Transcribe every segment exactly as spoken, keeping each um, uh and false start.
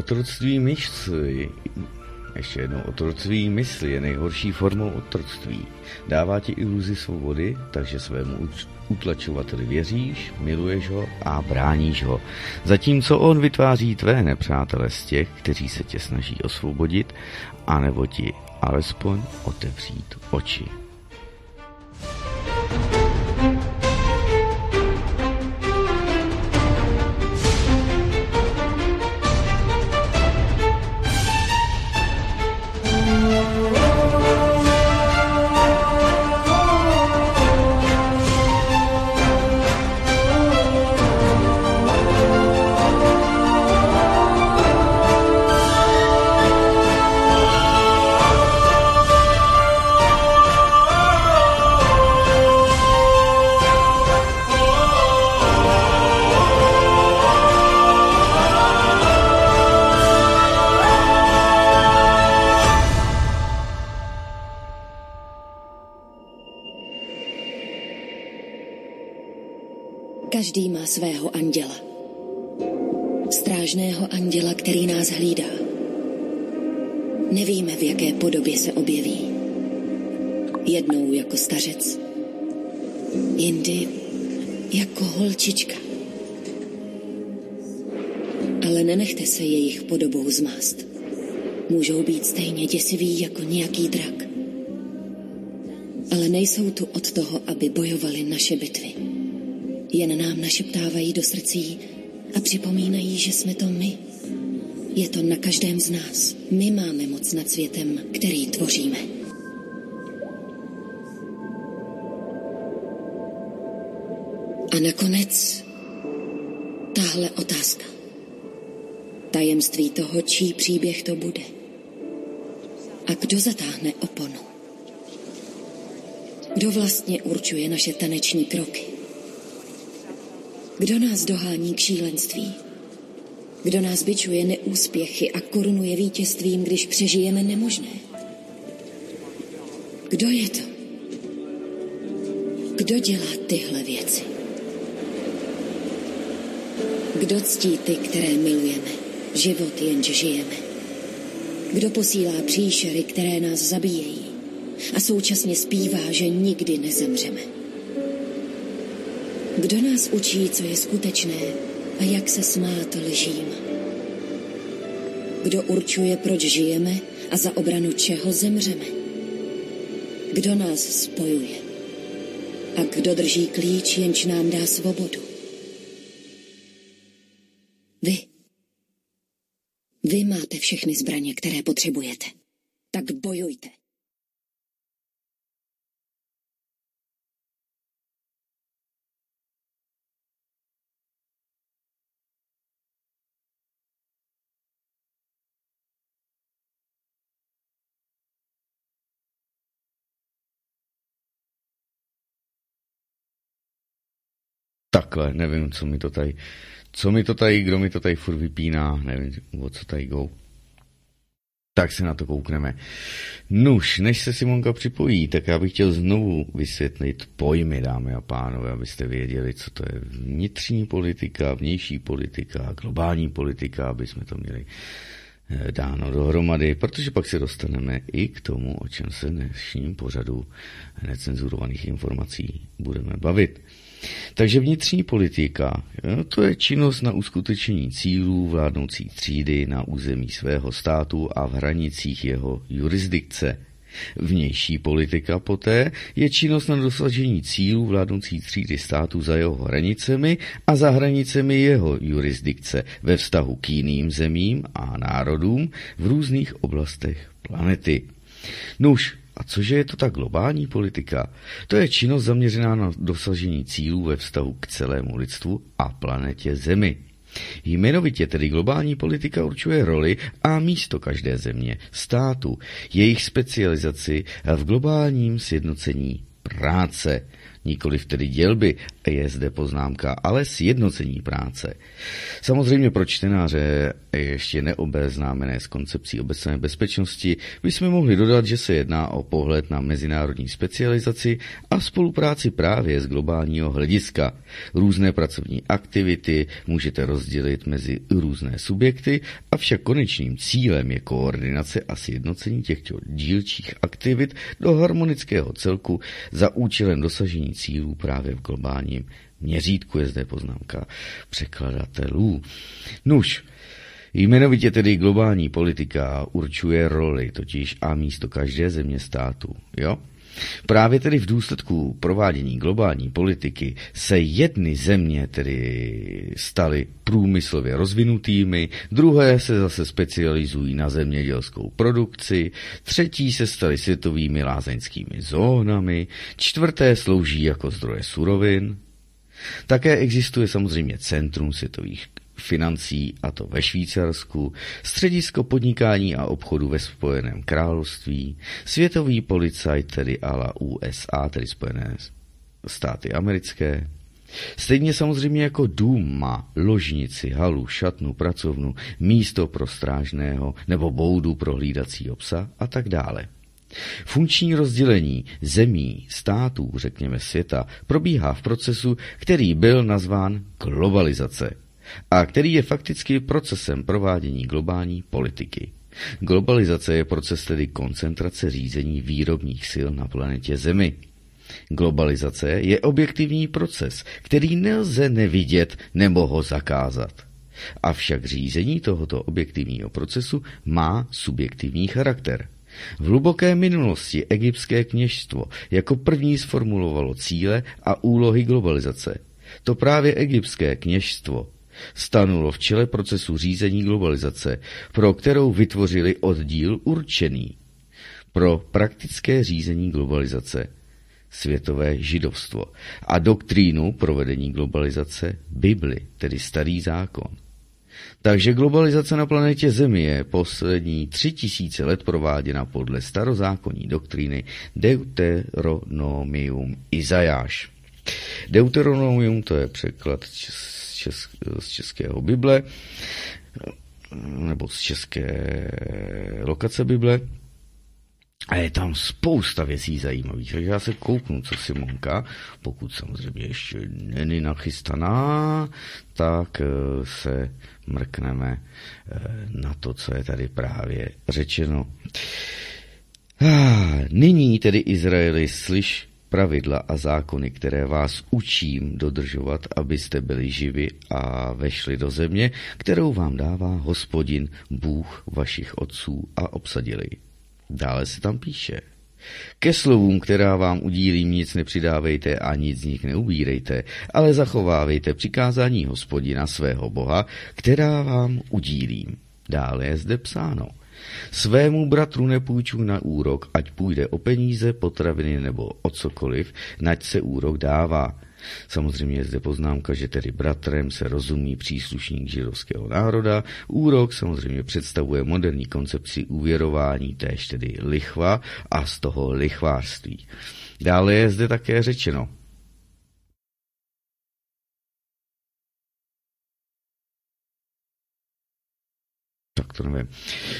Otroctví mysli, ještě jednou, otroctví mysli je nejhorší formou otroctví. Dává ti iluzi svobody, takže svému utlačovateli věříš, miluješ ho a bráníš ho. Zatímco on vytváří tvé nepřátele z těch, kteří se tě snaží osvobodit, anebo ti alespoň otevřít oči. Každý má svého anděla. Strážného anděla, který nás hlídá. Nevíme, v jaké podobě se objeví. Jednou jako stařec, jindy jako holčička. Ale nenechte se jejich podobou zmást. Můžou být stejně děsiví jako nějaký drak. Ale nejsou tu od toho, aby bojovali naše bitvy. Jen nám našeptávají do srdcí a připomínají, že jsme to my. Je to na každém z nás. My máme moc nad světem, který tvoříme. A nakonec tahle otázka. Tajemství toho, čí příběh to bude. A kdo zatáhne oponu? Kdo vlastně určuje naše taneční kroky? Kdo nás dohání k šílenství? Kdo nás bičuje neúspěchy a korunuje vítězstvím, když přežijeme nemožné? Kdo je to? Kdo dělá tyhle věci? Kdo ctí ty, které milujeme, život jenže žijeme? Kdo posílá příšery, které nás zabíjejí a současně zpívá, že nikdy nezemřeme? Kdo nás učí, co je skutečné a jak se smát lžím? Kdo určuje, proč žijeme a za obranu čeho zemřeme? Kdo nás spojuje? A kdo drží klíč, jenž nám dá svobodu? Vy. Vy máte všechny zbraně, které potřebujete. Tak bojujte. Takhle, nevím, co mi to tady, co mi to tady, kdo mi to tady furt vypíná, nevím, o co tady go. Tak se na to koukneme. Nuž, než se Simonka připojí, tak já bych chtěl znovu vysvětlit pojmy, dámy a pánové, abyste věděli, co to je vnitřní politika, vnější politika, globální politika, aby jsme to měli dáno dohromady, protože pak se dostaneme i k tomu, o čem se v dnešním pořadu necenzurovaných informací budeme bavit. Takže vnitřní politika, jo, to je činnost na uskutečnění cílů vládnoucí třídy na území svého státu a v hranicích jeho jurisdikce. Vnější politika poté je činnost na dosažení cílů vládnoucí třídy státu za jeho hranicemi a za hranicemi jeho jurisdikce ve vztahu k jiným zemím a národům v různých oblastech planety. Nuž, a cože je to ta globální politika? To je činnost zaměřená na dosažení cílů ve vztahu k celému lidstvu a planetě Zemi. Jmenovitě tedy globální politika určuje roli a místo každé země, státu, jejich specializaci v globálním sjednocení práce, Nikoliv tedy dělby, je zde poznámka, ale sjednocení práce. Samozřejmě pro čtenáře ještě neobeznámené s koncepcí obecné bezpečnosti bychom mohli dodat, že se jedná o pohled na mezinárodní specializaci a spolupráci právě z globálního hlediska. Různé pracovní aktivity můžete rozdělit mezi různé subjekty, avšak konečným cílem je koordinace a sjednocení těchto dílčích aktivit do harmonického celku za účelem dosažení cílů právě v globálním měřítku, je zde poznámka překladatelů. Nuž, jmenovitě tedy globální politika určuje roli, totiž a místo každé země státu, jo? Právě tedy v důsledku provádění globální politiky se jedny země tedy staly průmyslově rozvinutými, druhé se zase specializují na zemědělskou produkci, třetí se staly světovými lázeňskými zónami, čtvrté slouží jako zdroje surovin. Také existuje samozřejmě centrum světových financí, a to ve Švýcarsku, středisko podnikání a obchodu ve Spojeném království, světový policajt, tedy a la U S A, tedy Spojené státy americké. Stejně samozřejmě jako dům má ložnici, halu, šatnu, pracovnu, místo pro strážného nebo boudu pro hlídacího psa a tak dále. Funkční rozdělení zemí, států, řekněme světa, probíhá v procesu, který byl nazván globalizace a který je fakticky procesem provádění globální politiky. Globalizace je proces tedy koncentrace řízení výrobních sil na planetě Zemi. Globalizace je objektivní proces, který nelze nevidět nebo ho zakázat. Avšak řízení tohoto objektivního procesu má subjektivní charakter. V hluboké minulosti egyptské kněžstvo jako první sformulovalo cíle a úlohy globalizace. To právě egyptské kněžstvo stanulo v čele procesu řízení globalizace, pro kterou vytvořili oddíl určený pro praktické řízení globalizace, světové židovstvo, a doktrínu provedení globalizace, Bibli, tedy starý zákon. Takže globalizace na planetě Zemi je poslední tři tisíce let prováděna podle starozákonní doktríny Deuteronomium Izajáš. Deuteronomium, to je překlad z, česk, z českého Bible, nebo z české lokace Bible. A je tam spousta věcí zajímavých, takže já se kouknu, co Simonka, pokud samozřejmě ještě není nachystaná, tak se mrkneme na to, co je tady právě řečeno. Nyní tedy Izraeli, slyš pravidla a zákony, které vás učím dodržovat, abyste byli živi a vešli do země, kterou vám dává Hospodin, Bůh vašich otců, a obsadili. Dále se tam píše: ke slovům, která vám udílím, nic nepřidávejte a nic z nich neubírejte, ale zachovávejte přikázání Hospodina svého Boha, která vám udílím. Dále je zde psáno: svému bratru nepůjčuj na úrok, ať půjde o peníze, potraviny nebo o cokoliv, nať se úrok dává. Samozřejmě je zde poznámka, že tedy bratrem se rozumí příslušník židovského národa. Úrok samozřejmě představuje moderní koncepci úvěrování, též tedy lichva a z toho lichvářství. Dále je zde také řečeno: tak to nevím.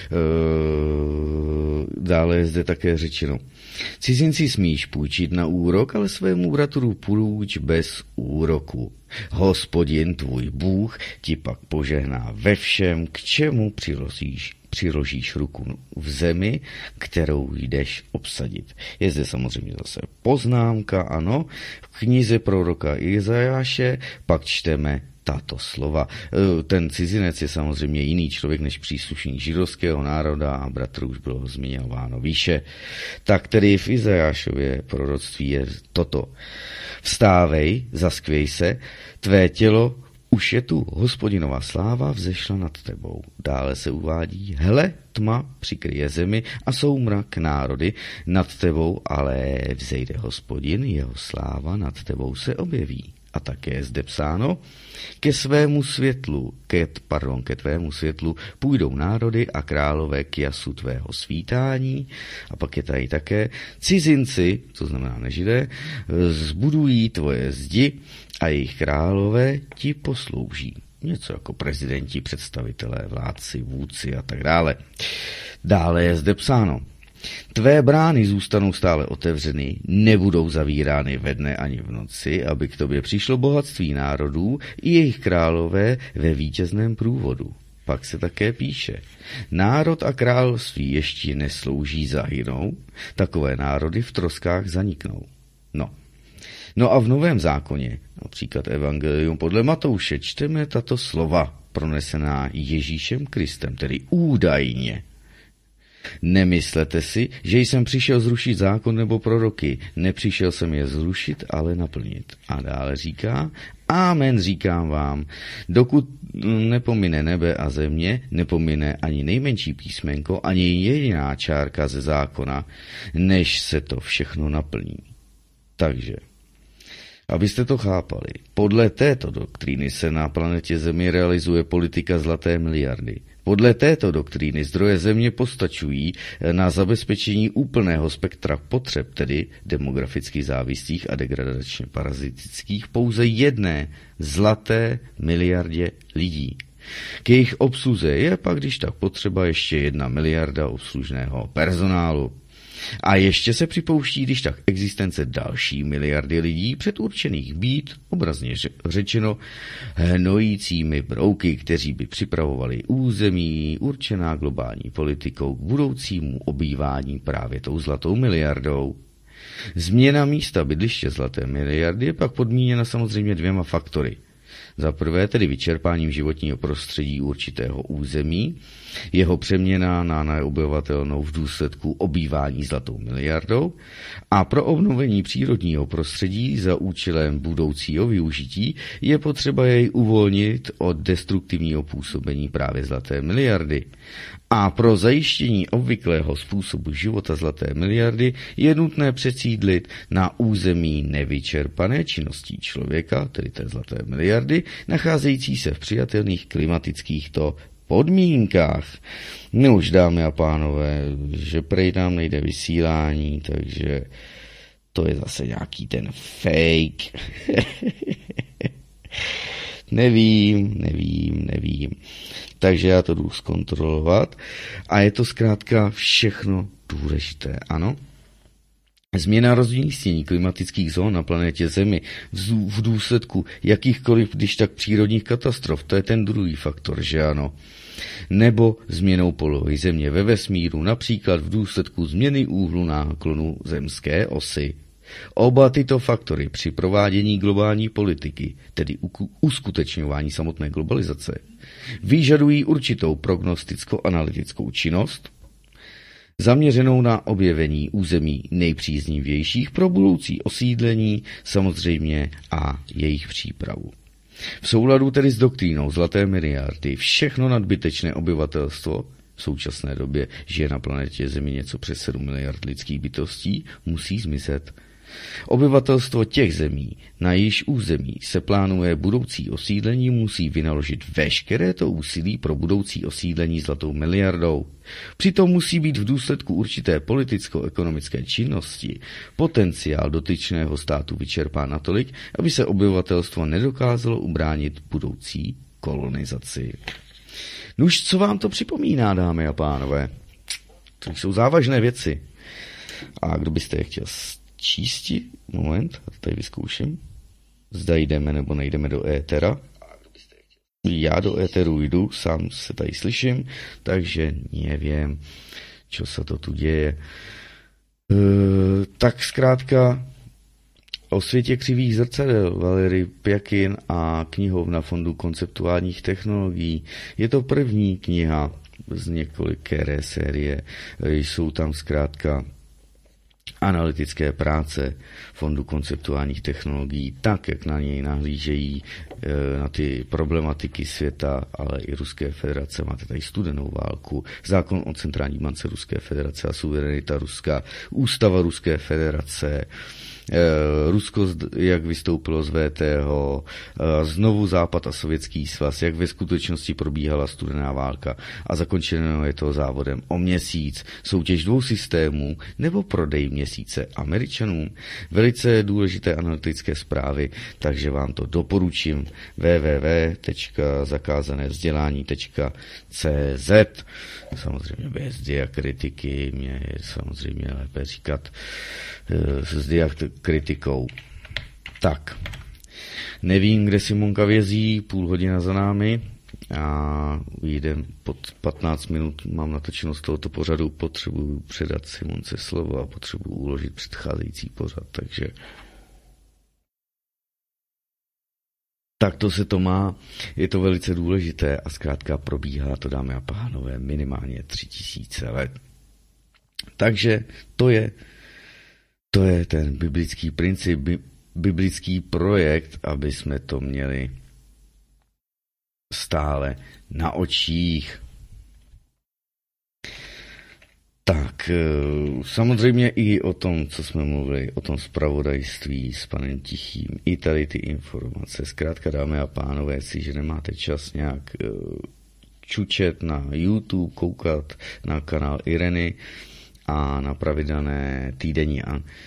Dále je zde také řečeno: cizinci smíš půjčit na úrok, ale svému bratru půjč bez úroku. Hospodin tvůj Bůh ti pak požehná ve všem, k čemu přiložíš, přiložíš ruku v zemi, kterou jdeš obsadit. Je zde samozřejmě zase poznámka, ano, v knize proroka Izajáše pak čteme tato slova. Ten cizinec je samozřejmě jiný člověk než příslušník židovského národa a bratr už bylo zmiňováno výše. Tak tedy v Izajášově proroctví je toto: vstávej, zaskvěj se, tvé tělo, už je tu Hospodinová sláva vzešla nad tebou. Dále se uvádí: hle, tma přikryje zemi a soumrak národy nad tebou, ale vzejde Hospodin, jeho sláva nad tebou se objeví. A také je zde psáno, ke svému světlu, ke, pardon, ke tvému světlu půjdou národy a králové k jasu tvého svítání. A pak je tady také, cizinci, to znamená nežidé, zbudují tvoje zdi a jejich králové ti poslouží. Něco jako prezidenti, představitelé, vládci, vůdci a tak dále. Dále je zde psáno, tvé brány zůstanou stále otevřeny, nebudou zavírány ve dne ani v noci, aby k tobě přišlo bohatství národů i jejich králové ve vítězném průvodu. Pak se také píše, národ a království ještě neslouží, zahynou, takové národy v troskách zaniknou. No. No a v Novém zákoně, například Evangelium podle Matouše, čteme tato slova pronesená Ježíšem Kristem, tedy údajně. Nemyslete si, že jsem přišel zrušit zákon nebo proroky. Nepřišel jsem je zrušit, ale naplnit. A dále říká, amen říkám vám, dokud nepomine nebe a země, nepomine ani nejmenší písmenko, ani jediná čárka ze zákona, než se to všechno naplní. Takže, abyste to chápali, podle této doktríny se na planetě Zemi realizuje politika zlaté miliardy. Podle této doktríny zdroje země postačují na zabezpečení úplného spektra potřeb, tedy demograficky závislých a degradačně parazitických, pouze jedné zlaté miliardě lidí. K jejich obsluze je pak když tak potřeba ještě jedna miliarda obslužného personálu. A ještě se připouští, když tak existence další miliardy lidí předurčených být, obrazně řečeno, hnojícími brouky, kteří by připravovali území určená globální politikou k budoucímu obývání právě tou zlatou miliardou. Změna místa bydliště zlaté miliardy je pak podmíněna samozřejmě dvěma faktory. Za prvé tedy vyčerpáním životního prostředí určitého území, jeho přeměna na neobyvatelnou v důsledku obývání zlatou miliardou a pro obnovení přírodního prostředí za účelem budoucího využití je potřeba jej uvolnit od destruktivního působení právě zlaté miliardy. A pro zajištění obvyklého způsobu života zlaté miliardy je nutné přesídlit na území nevyčerpané činností člověka, tedy té zlaté miliardy, nacházející se v přijatelných klimatických to podmínkách. No už, dámy a pánové, že prej nám nejde vysílání, takže to je zase nějaký ten fake. Nevím, nevím, nevím. Takže já to jdu zkontrolovat a je to zkrátka všechno důležité, ano? Změna rozmístění klimatických zón na planetě Zemi v důsledku jakýchkoliv, když tak přírodních katastrof, to je ten druhý faktor, že ano? Nebo změnou polohy Země ve vesmíru, například v důsledku změny úhlu náklonu zemské osy. Oba tyto faktory při provádění globální politiky, tedy uskutečňování samotné globalizace, vyžadují určitou prognosticko-analytickou činnost, zaměřenou na objevení území nejpříznivějších pro budoucí osídlení, samozřejmě a jejich přípravu. V souladu tedy s doktrínou zlaté miliardy všechno nadbytečné obyvatelstvo, v současné době žije na planetě Zemi něco přes sedm miliard lidských bytostí, musí zmizet. Obyvatelstvo těch zemí, na jejíž území se plánuje budoucí osídlení, musí vynaložit veškeré to úsilí pro budoucí osídlení zlatou miliardou. Přitom musí být v důsledku určité politicko-ekonomické činnosti potenciál dotyčného státu vyčerpán natolik, aby se obyvatelstvo nedokázalo ubránit budoucí kolonizaci. Nuž, co vám to připomíná, dámy a pánové? To jsou závažné věci. A kdo byste je chtěl čísti? Moment, tady vyzkouším. Zda jdeme nebo nejdeme do étera. Já do éteru jdu, sám se tady slyším, takže nevím, čo se to tu děje. E, tak zkrátka o světě křivých zrcadel Valery Pjakin a knihovna Fondu konceptuálních technologií. Je to první kniha z několikéré série. Jsou tam zkrátka analytické práce Fondu konceptuálních technologií, tak, jak na něj nahlížejí na ty problematiky světa, ale i Ruské federace. Máte tady studenou válku, zákon o centrální bance Ruské federace a suverenita Ruska, ústava Ruské federace, Rusko, jak vystoupilo z V T O, znovu Západ a Sovětský svaz, jak ve skutečnosti probíhala studená válka a zakončeno je to závodem o měsíc, soutěž dvou systémů nebo prodej měsíce Američanům. Velice důležité analytické zprávy, takže vám to doporučím w w w tečka zakázané vzdělání tečka c z. Samozřejmě bez diakritiky, mě je samozřejmě lépe říkat s diakritikou. Tak, nevím, kde Simonka vězí, půl hodina za námi a jdem pod patnáct minut, mám natočeno z tohoto pořadu, potřebuji předat Simonce slovo a potřebuji uložit předcházející pořad, takže tak to se to má, je to velice důležité a zkrátka probíhá to, dámy a pánové, minimálně tři tisíce let. Takže to je, to je ten biblický princip, bi, biblický projekt, aby jsme to měli stále na očích. Tak, samozřejmě i o tom, co jsme mluvili, o tom zpravodajství s panem Tichým, i tady ty informace. Zkrátka, dámy a pánové, jestliže nemáte čas nějak čučet na YouTube, koukat na kanál Ireny a na pravidelné týdenní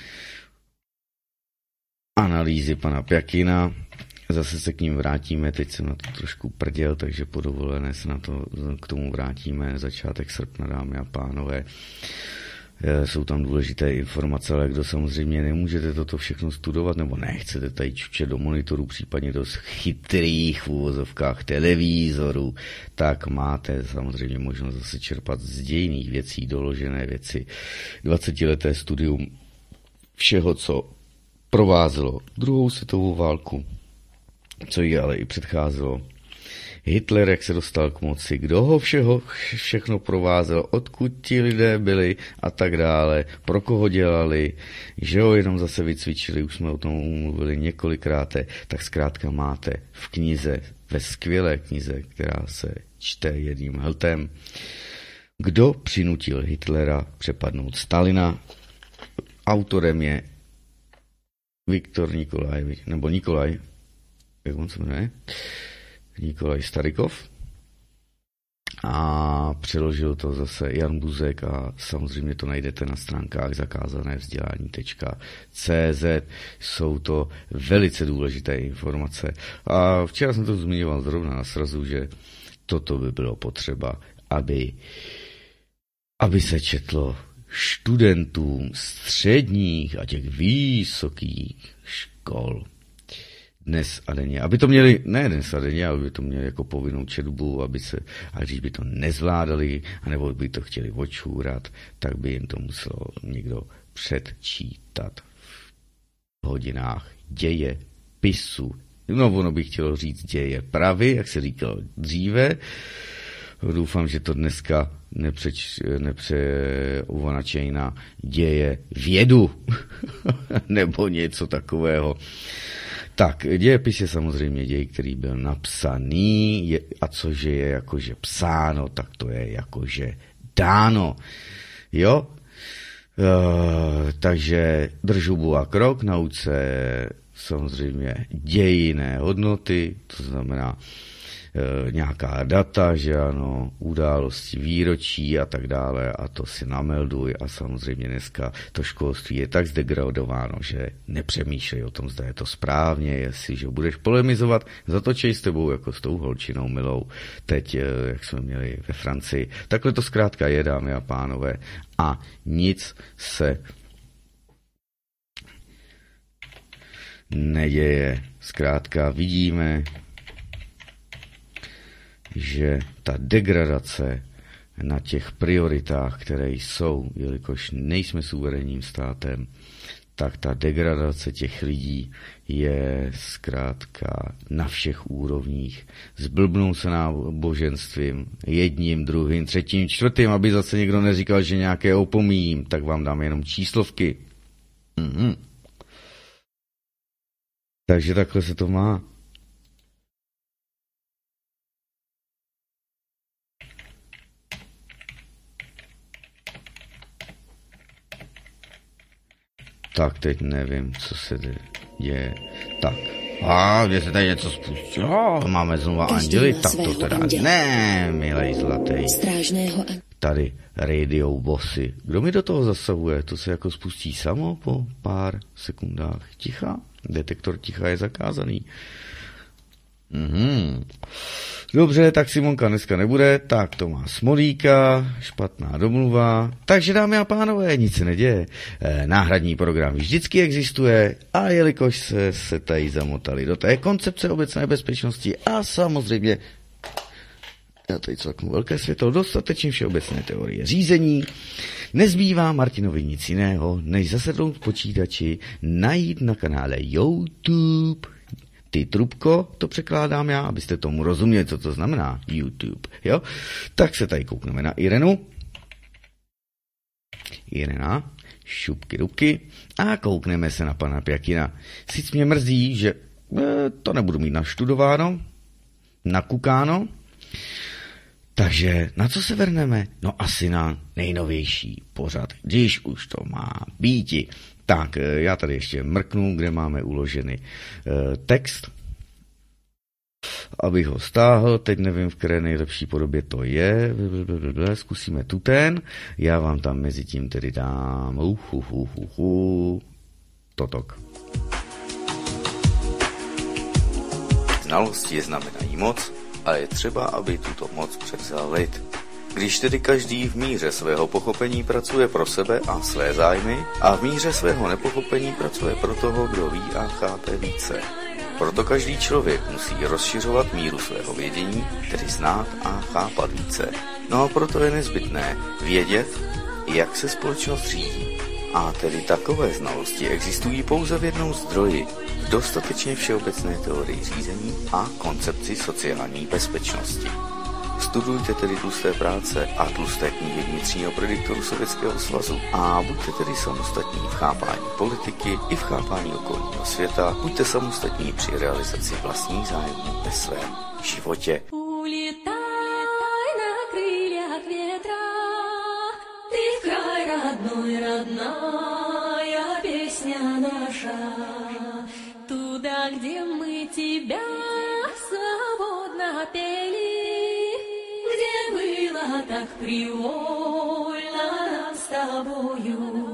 analýzy pana Pjakina, zase se k ním vrátíme, teď jsem na to trošku prděl, takže po dovolené se na to, k tomu vrátíme, začátek srpna, dámy a pánové. Jsou tam důležité informace, ale kdo samozřejmě nemůžete toto všechno studovat, nebo nechcete tady čučet do monitoru, případně do chytrých v uvozovkách televizorů, tak máte samozřejmě možnost zase čerpat z dějinných věcí, doložené věci, dvacetileté studium všeho, co provázelo druhou světovou válku, co jí ale i předcházelo. Hitler, jak se dostal k moci, kdo ho všeho, všechno provázel, odkud ti lidé byli a tak dále, pro koho dělali, že ho jenom zase vycvičili, už jsme o tom mluvili několikrát, tak zkrátka máte v knize, ve skvělé knize, která se čte jedním hltem, kdo přinutil Hitlera přepadnout Stalina. Autorem je Viktor Nikolajevič, nebo Nikolaj, jak on se jmenuje? Nikolaj Starykov. A přeložil to zase Jan Buzek a samozřejmě to najdete na stránkách zakázané vzdělání tečka c z. Jsou to velice důležité informace. A včera jsem to zmiňoval zrovna na srazu, že toto by bylo potřeba, aby, aby se četlo studentům středních a těch vysokých škol dnes a denně. Aby to měli, ne dnes a denně, aby to měli jako povinnou četbu, aby se, a když by to nezvládali, anebo by to chtěli očůrat, tak by jim to muselo někdo předčítat v hodinách děje, pisu. No, ono by chtělo říct děje pravy, jak se říkalo dříve. Doufám, že to dneska nepřeč, nepřeuvonačej na děje vědu, nebo něco takového. Tak, dějepis je samozřejmě děj, který byl napsaný, je, a cože je jakože psáno, tak to je jakože dáno. Jo? E, takže drž hubu a krok, nauč se samozřejmě dějinné hodnoty, to znamená e, nějaká data, že ano, události, výročí a tak dále a to si namelduj a samozřejmě dneska to školství je tak zdegradováno, že nepřemýšlej o tom, zda je to správně, jestliže budeš polemizovat, zatočej s tebou jako s tou holčinou milou, teď, jak jsme měli ve Francii. Takhle to zkrátka je, dámy a pánové, a nic se neděje. Zkrátka vidíme, že ta degradace na těch prioritách, které jsou, jelikož nejsme suverénním státem, tak ta degradace těch lidí je zkrátka na všech úrovních. Zblbnou se náboženstvím, jedním, druhým, třetím, čtvrtým, aby zase někdo neříkal, že nějaké opomíjím, tak vám dám jenom číslovky. Mm-hmm. Takže takhle se to má. Tak teď nevím, co se děje. Tak. A kde se tady něco spustilo? Máme znova anděli, tak to teda anděla. Ne, milej zlatý. Strážného a... Tady radio bossy. Kdo mi do toho zasahuje? To se jako spustí samo po pár sekundách ticha. Detektor ticha je zakázaný. Mhm. Dobře, tak Simonka dneska nebude, tak to má Smolíka, špatná domluva. Takže dámy a pánové, nic se neděje. E, náhradní program vždycky existuje a jelikož se, se tady zamotali do té koncepce obecné bezpečnosti a samozřejmě, já tady cvaknu velké světlo, dostatečně všeobecné teorie řízení, nezbývá Martinovi nic jiného, než zasednout v počítači, najít na kanále YouTube. Ty trubko, to překládám já, abyste tomu rozuměli, co to znamená YouTube, jo? Tak se tady koukneme na Irenu. Irena, šupky dubky a koukneme se na pana Pjakina. Sice mě mrzí, že e, to nebudu mít naštudováno, nakukáno, takže na co se vrneme? No asi na nejnovější pořad, když už to má býti. Tak, já tady ještě mrknu, kde máme uložený e, text, abych ho stáhl, teď nevím, v které nejlepší podobě to je, zkusíme tu ten, já vám tam mezi tím tedy dám uhuhuhuhu, totok. Znalosti znamenají moc a je třeba, aby tuto moc převzal lid. Když tedy každý v míře svého pochopení pracuje pro sebe a své zájmy a v míře svého nepochopení pracuje pro toho, kdo ví a chápe více. Proto každý člověk musí rozšiřovat míru svého vědění, tedy znát a chápat více. No a proto je nezbytné vědět, jak se společnost řídí. A tedy takové znalosti existují pouze v jednom zdroji, v dostatečně všeobecné teorii řízení a koncepci sociální bezpečnosti. Studujte tedy tlusté práce a tlusté knihy vnitřního prediktoru Sovětského svazu a buďte tedy samostatní v chápání politiky i v chápání okolního světa. Buďte samostatní při realizaci vlastních zájmů ve svém životě. Улетай на крыльях ветра, ты в край родной, родная песня наша, туда, где мы тебя свободно пели. Было так привольно нам с тобою.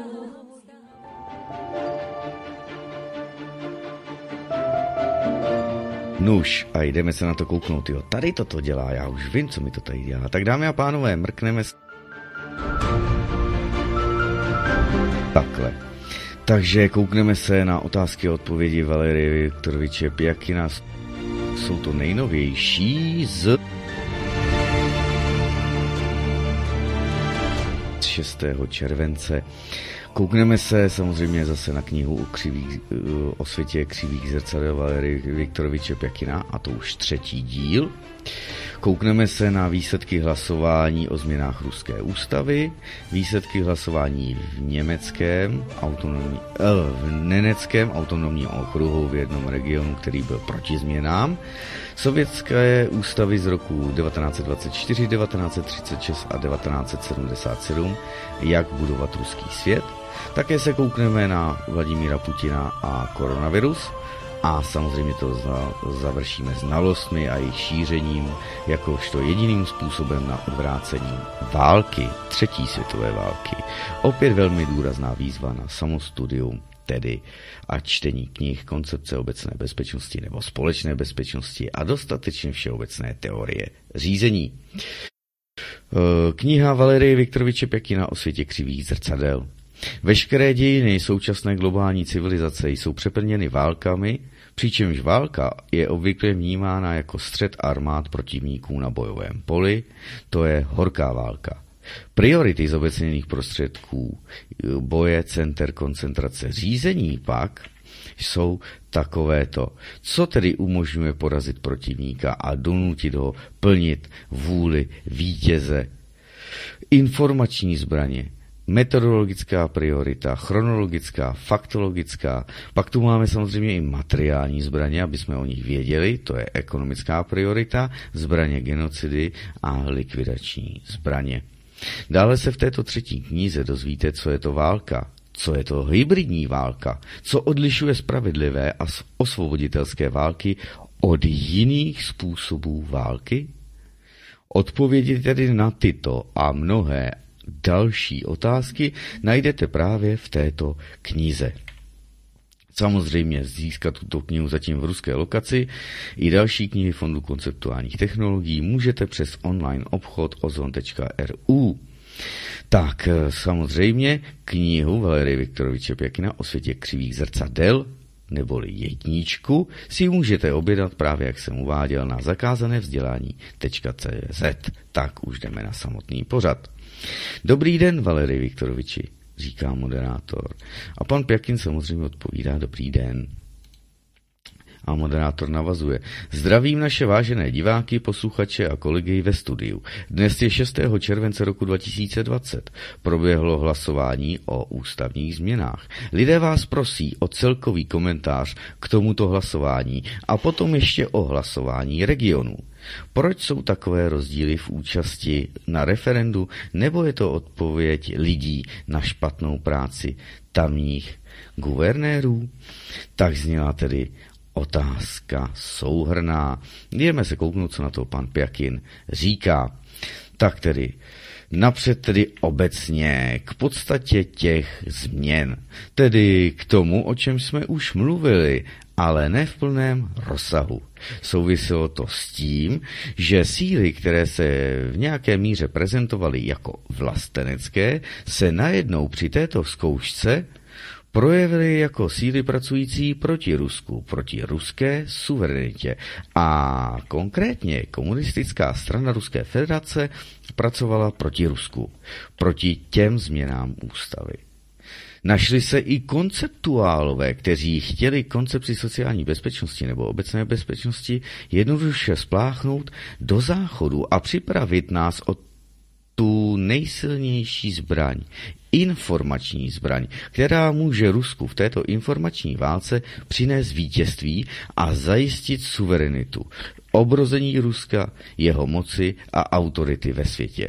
Nuž, a jdeme se na to kouknout, jo. Tady toto dělá, já už vím, co mi to tady dělá. Tak dámy a pánové, mrkneme s... Takhle. Takže koukneme se na otázky a odpovědi Valerie Viktoroviče Pjakina. Jsou to nejnovější z... šestého července. Koukneme se samozřejmě zase na knihu o, křivých, o světě křivých zrcadel Valerie Viktoroviče Pjakina, a to už třetí díl. Koukneme se na výsledky hlasování o změnách ruské ústavy, výsledky hlasování v německém autonomní, eh, v neneckém autonomním okruhu v jednom regionu, který byl proti změnám, sovětské ústavy z roku devatenáct dvacet čtyři, devatenáct třicet šest a devatenáct sedmdesát sedm, jak budovat ruský svět. Také se koukneme na Vladimíra Putina a koronavirus. A samozřejmě to za, završíme znalostmi a jejich šířením, jakožto jediným způsobem na odvrácení války, třetí světové války. Opět velmi důrazná výzva na samostudium, tedy a čtení knih koncepce obecné bezpečnosti nebo společné bezpečnosti a dostatečně všeobecné teorie řízení. Kniha Valerie Viktoroviče Pjakina o světě křivých zrcadel. Veškeré dějiny současné globální civilizace jsou přeplněny válkami, přičemž válka je obvykle vnímána jako střet armád protivníků na bojovém poli, to je horká válka. Priority zobecněných prostředků boje, center, koncentrace, řízení pak jsou takovéto, co tedy umožňuje porazit protivníka a donutit ho plnit vůli vítěze. Informační zbraně, metodologická priorita, chronologická, faktologická, pak tu máme samozřejmě i materiální zbraně, aby jsme o nich věděli, to je ekonomická priorita, zbraně genocidy a likvidační zbraně. Dále se v této třetí knize dozvíte, co je to válka, Co je to hybridní válka? Co odlišuje spravedlivé a osvoboditelské války od jiných způsobů války? Odpovědi tedy na tyto a mnohé další otázky najdete právě v této knize. Samozřejmě získat tuto knihu zatím v ruské lokaci i další knihy Fondu konceptuálních technologií můžete přes online obchod ozon tečka er u. Tak samozřejmě knihu Valerie Viktoroviče Pěkina o světě křivých zrcadel neboli jedničku si můžete objednat právě, jak jsem uváděl, na zakázané vzdělání tečka cé zet. Tak už jdeme na samotný pořad. Dobrý den, Valerie Viktoroviči, říká moderátor. A pan Pěkin samozřejmě odpovídá dobrý den. A moderátor navazuje. Zdravím naše vážené diváky, posluchače a kolegy ve studiu. Dnes je šestého července roku dva tisíce dvacet. Proběhlo hlasování o ústavních změnách. Lidé vás prosí o celkový komentář k tomuto hlasování a potom ještě o hlasování regionů. Proč jsou takové rozdíly v účasti na referendu, nebo je to odpověď lidí na špatnou práci tamních guvernérů? Tak zněla tedy otázka souhrnná. Jdeme se kouknout, co na to pan Pěkin říká. Tak tedy, napřed tedy obecně k podstatě těch změn, tedy k tomu, o čem jsme už mluvili, ale ne v plném rozsahu. Souviselo to s tím, že síly, které se v nějaké míře prezentovaly jako vlastenecké, se najednou při této zkoušce projevily jako síly pracující proti Rusku, proti ruské suverenitě. A konkrétně komunistická strana Ruské federace pracovala proti Rusku, proti těm změnám ústavy. Našli se i konceptuálové, kteří chtěli koncepci sociální bezpečnosti nebo obecné bezpečnosti jednoduše spláchnout do záchodu a připravit nás o tu nejsilnější zbraň, informační zbraň, která může Rusku v této informační válce přinést vítězství a zajistit suverenitu, obrození Ruska, jeho moci a autority ve světě.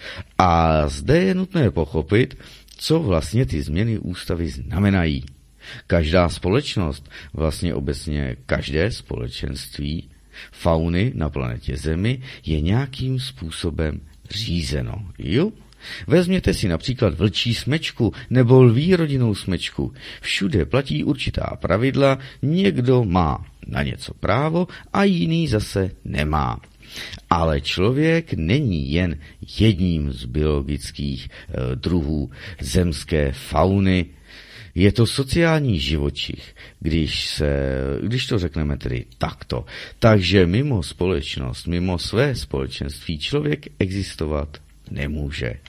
A zde je nutné pochopit, co vlastně ty změny ústavy znamenají. Každá společnost, vlastně obecně každé společenství fauny na planetě Zemi je nějakým způsobem řízeno. Jo? Vezměte si například vlčí smečku nebo lví rodinnou smečku. Všude platí určitá pravidla, někdo má na něco právo a jiný zase nemá. Ale člověk není jen jedním z biologických e, druhů zemské fauny. Je to sociální živočich, když, se, když to řekneme tedy takto. Takže mimo společnost, mimo své společenství člověk existovat nemůže. E,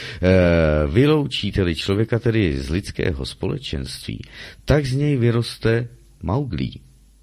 vyloučíte-li člověka tedy z lidského společenství, tak z něj vyroste Mauglí.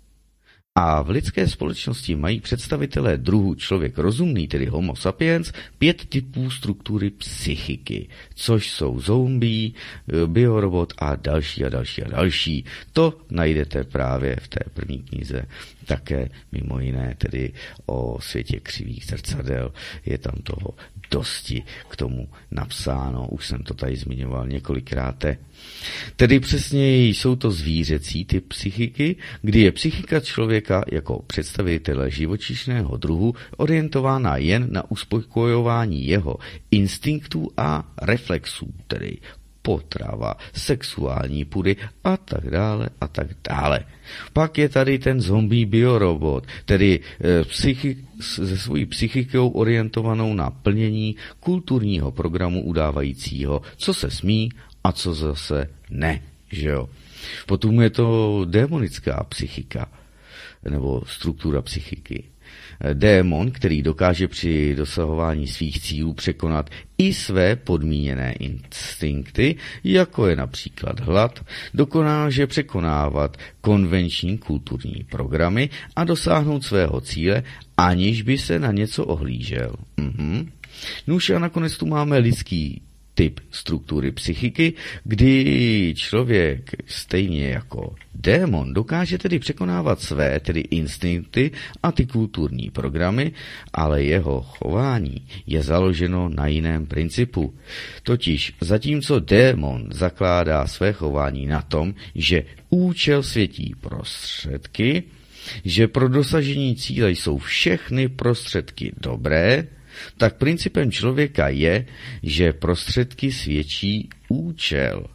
A v lidské společnosti mají představitelé druhu člověk rozumný, tedy homo sapiens, pět typů struktury psychiky, což jsou zombie, biorobot a další a další a další. To najdete právě v té první knize, také mimo jiné tedy o světě křivých zrcadel. Je tam toho dosti k tomu napsáno, už jsem to tady zmiňoval několikrát. Tedy přesněji jsou to zvířecí typ psychiky, kdy je psychika člověka jako představitele živočišného druhu orientována jen na uspokojování jeho instinktů a reflexů, tedy potrava, sexuální pudy a tak dále a tak dále. Pak je tady ten zombie biorobot, tedy e, psychik, se svojí psychikou orientovanou na plnění kulturního programu udávajícího, co se smí a co zase ne, že jo. Potom je to démonická psychika, nebo struktura psychiky. Démon, který dokáže při dosahování svých cílů překonat i své podmíněné instinkty, jako je například hlad, dokáže překonávat konvenční kulturní programy a dosáhnout svého cíle, aniž by se na něco ohlížel. Mhm. Nuž a nakonec tu máme lidský typ struktury psychiky, kdy člověk stejně jako démon dokáže tedy překonávat své, tedy instinkty a ty kulturní programy, ale jeho chování je založeno na jiném principu. Totiž zatímco démon zakládá své chování na tom, že účel světí prostředky, že pro dosažení cíle jsou všechny prostředky dobré, tak principem člověka je, že prostředky svědčí účel.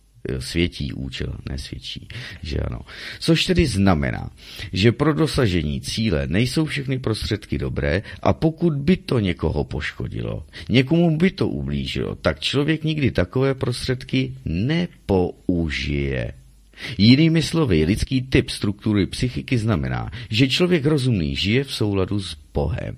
Světí účel, nesvědčí, že ano. Což tedy znamená, že pro dosažení cíle nejsou všechny prostředky dobré a pokud by to někoho poškodilo, někomu by to ublížilo, tak člověk nikdy takové prostředky nepoužije. Jinými slovy, lidský typ struktury psychiky znamená, že člověk rozumný žije v souladu s Bohem.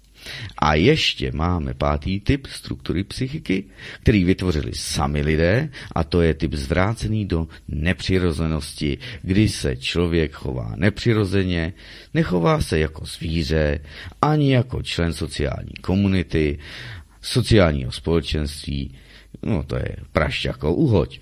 A ještě máme pátý typ struktury psychiky, který vytvořili sami lidé, a to je typ zvrácený do nepřirozenosti, kdy se člověk chová nepřirozeně, nechová se jako zvíře, ani jako člen sociální komunity, sociálního společenství, no to je prašťako uhoď.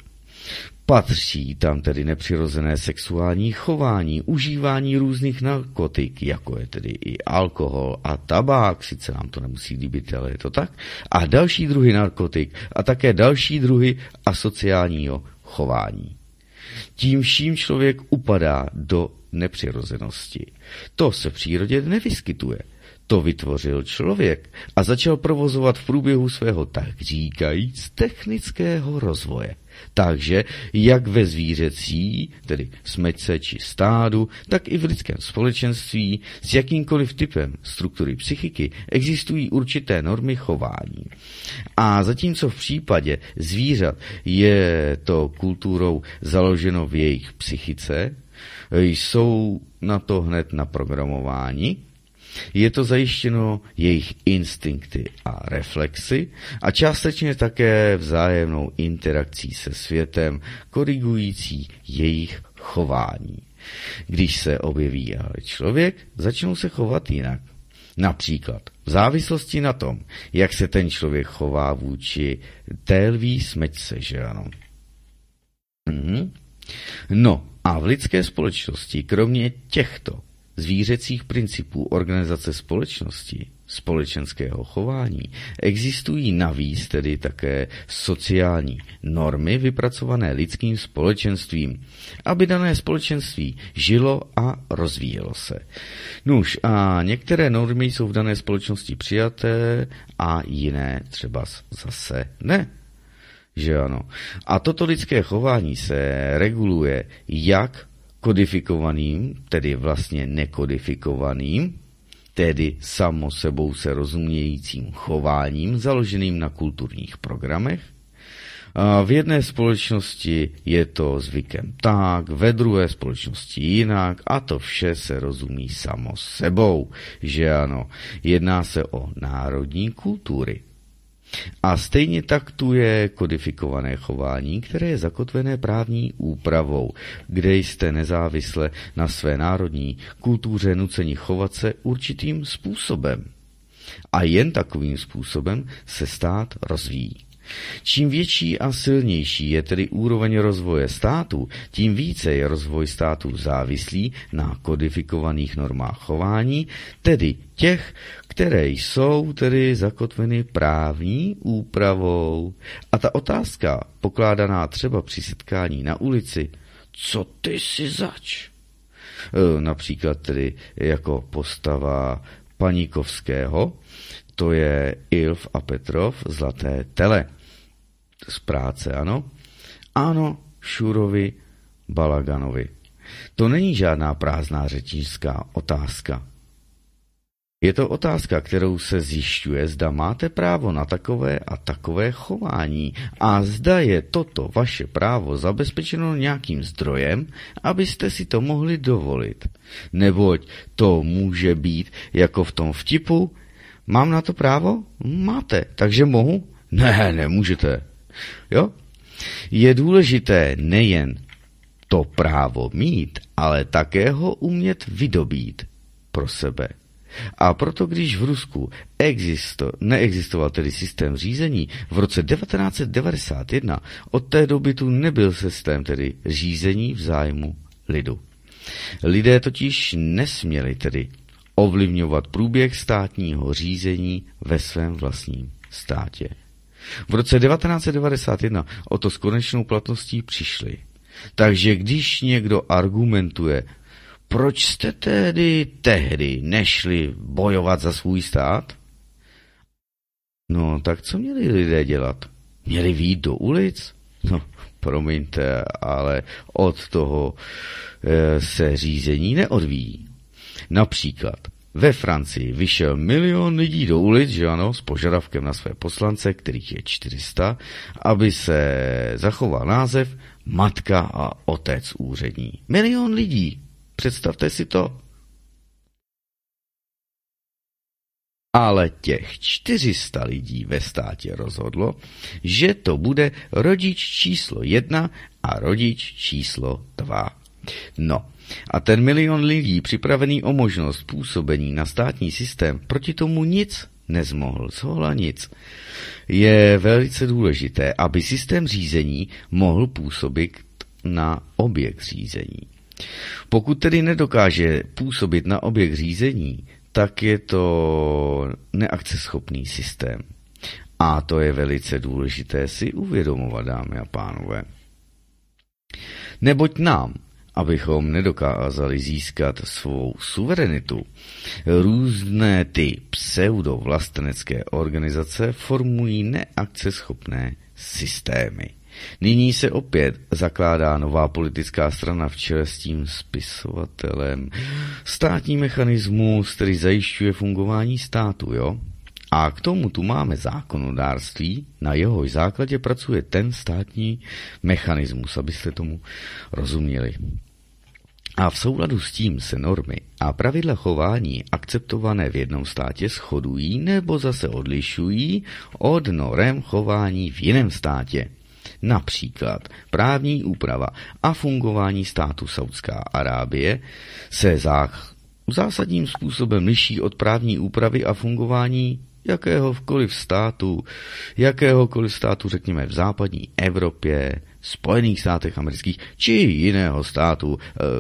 Patří tam tedy nepřirozené sexuální chování, užívání různých narkotik, jako je tedy i alkohol a tabák, sice nám to nemusí líbit, ale je to tak, a další druhy narkotik a také další druhy asociálního chování. Tím vším člověk upadá do nepřirozenosti. To se v přírodě nevyskytuje. To vytvořil člověk a začal provozovat v průběhu svého tak říkajíc technického rozvoje. Takže jak ve zvířecí, tedy smečce či stádu, tak i v lidském společenství s jakýmkoliv typem struktury psychiky existují určité normy chování. A zatímco v případě zvířat je to kulturou založeno v jejich psychice, jsou na to hned naprogramováni, je to zajištěno jejich instinkty a reflexy a částečně také vzájemnou interakcí se světem, korigující jejich chování. Když se objeví ale člověk, začnou se chovat jinak. Například v závislosti na tom, jak se ten člověk chová vůči té lví smečce, že ano. Mhm. No a v lidské společnosti, kromě těchto zvířecích principů organizace společnosti, společenského chování, existují navíc tedy také sociální normy vypracované lidským společenstvím, aby dané společenství žilo a rozvíjelo se. Nuž a některé normy jsou v dané společnosti přijaté a jiné třeba zase ne. Že ano. A toto lidské chování se reguluje jak kodifikovaným, tedy vlastně nekodifikovaným, tedy samo sebou se rozumějícím chováním založeným na kulturních programech. A v jedné společnosti je to zvykem tak, ve druhé společnosti jinak a to vše se rozumí samo sebou, že ano, jedná se o národní kultury. A stejně tak tu je kodifikované chování, které je zakotvené právní úpravou, kde jste nezávisle na své národní kultuře nuceni chovat se určitým způsobem. A jen takovým způsobem se stát rozvíjí. Čím větší a silnější je tedy úroveň rozvoje státu, tím více je rozvoj státu závislý na kodifikovaných normách chování, tedy těch, které jsou tedy zakotveny právní úpravou. A ta otázka, pokládaná třeba při setkání na ulici, co ty si zač? Například tedy jako postava Paníkovského, to je Ilf a Petrov, Zlaté tele. Z práce, ano? Ano, Šurovi, Balaganovi. To není žádná prázdná řečnická otázka. Je to otázka, kterou se zjišťuje, zda máte právo na takové a takové chování a zda je toto vaše právo zabezpečeno nějakým zdrojem, abyste si to mohli dovolit. Neboť to může být jako v tom vtipu. Mám na to právo? Máte, takže mohu? Ne, nemůžete. Jo? Je důležité nejen to právo mít, ale také ho umět vydobít pro sebe. A proto, když v Rusku existo, neexistoval tedy systém řízení v roce devatenáct set devadesát jedna, od té doby tu nebyl systém tedy řízení v zájmu lidu. Lidé totiž nesměli tedy ovlivňovat průběh státního řízení ve svém vlastním státě. V roce devatenáct set devadesát jedna o to s konečnou platností přišli. Takže když někdo argumentuje, proč jste tedy tehdy nešli bojovat za svůj stát? No, tak co měli lidé dělat? Měli vyjít do ulic? No, promiňte, ale od toho e, se řízení neodvíjí. Například ve Francii vyšel milion lidí do ulic, že ano, s požadavkem na své poslance, kterých je čtyři sta, aby se zachoval název Matka a Otec úřední. Milion lidí. Představte si to. Ale těch čtyři sta lidí ve státě rozhodlo, že to bude rodič číslo jedna a rodič číslo dva. No, a ten milion lidí připravený o možnost působení na státní systém proti tomu nic nezmohl, zhola nic. Je velice důležité, aby systém řízení mohl působit na objekt řízení. Pokud tedy nedokáže působit na objekt řízení, tak je to neakceschopný systém. A to je velice důležité si uvědomovat, dámy a pánové. Neboť nám, abychom nedokázali získat svou suverenitu, různé ty pseudovlastenecké organizace formují neakceschopné systémy. Nyní se opět zakládá nová politická strana v čele s tím spisovatelem. Státní mechanismus, který zajišťuje fungování státu, jo? A k tomu tu máme zákonodárství, na jehož základě pracuje ten státní mechanismus, abyste tomu rozuměli. A v souladu s tím se normy a pravidla chování akceptované v jednom státě shodují nebo zase odlišují od norem chování v jiném státě. Například právní úprava a fungování státu Saudská Arábie se zásadním způsobem liší od právní úpravy a fungování jakéhokoliv státu, jakéhokoliv státu, řekněme v západní Evropě, Spojených státech amerických, či jiného státu.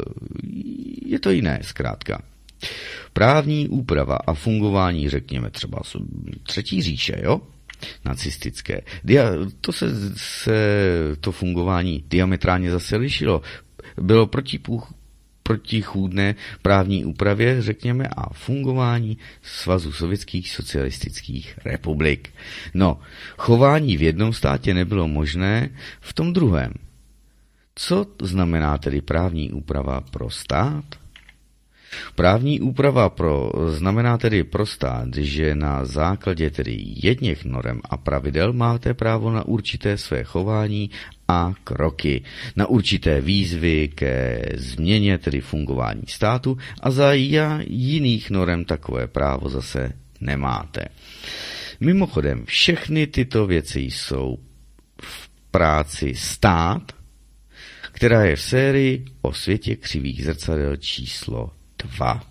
Je to jiné zkrátka. Právní úprava a fungování, řekněme třeba Třetí říše, jo? Nacistické. Dia- to se, se to fungování diametrálně zase lišilo. Bylo protipůch, protichůdné právní úpravě, řekněme, a fungování Svazu sovětských socialistických republik. No, chování v jednom státě nebylo možné v tom druhém. Co znamená tedy právní úprava pro stát? Právní úprava pro, znamená tedy pro stát, že na základě tedy jedněch norem a pravidel máte právo na určité své chování a kroky, na určité výzvy ke změně tedy fungování státu a za jiných norem takové právo zase nemáte. Mimochodem, všechny tyto věci jsou v práci stát, která je v sérii o světě křivých zrcadel číslo dva.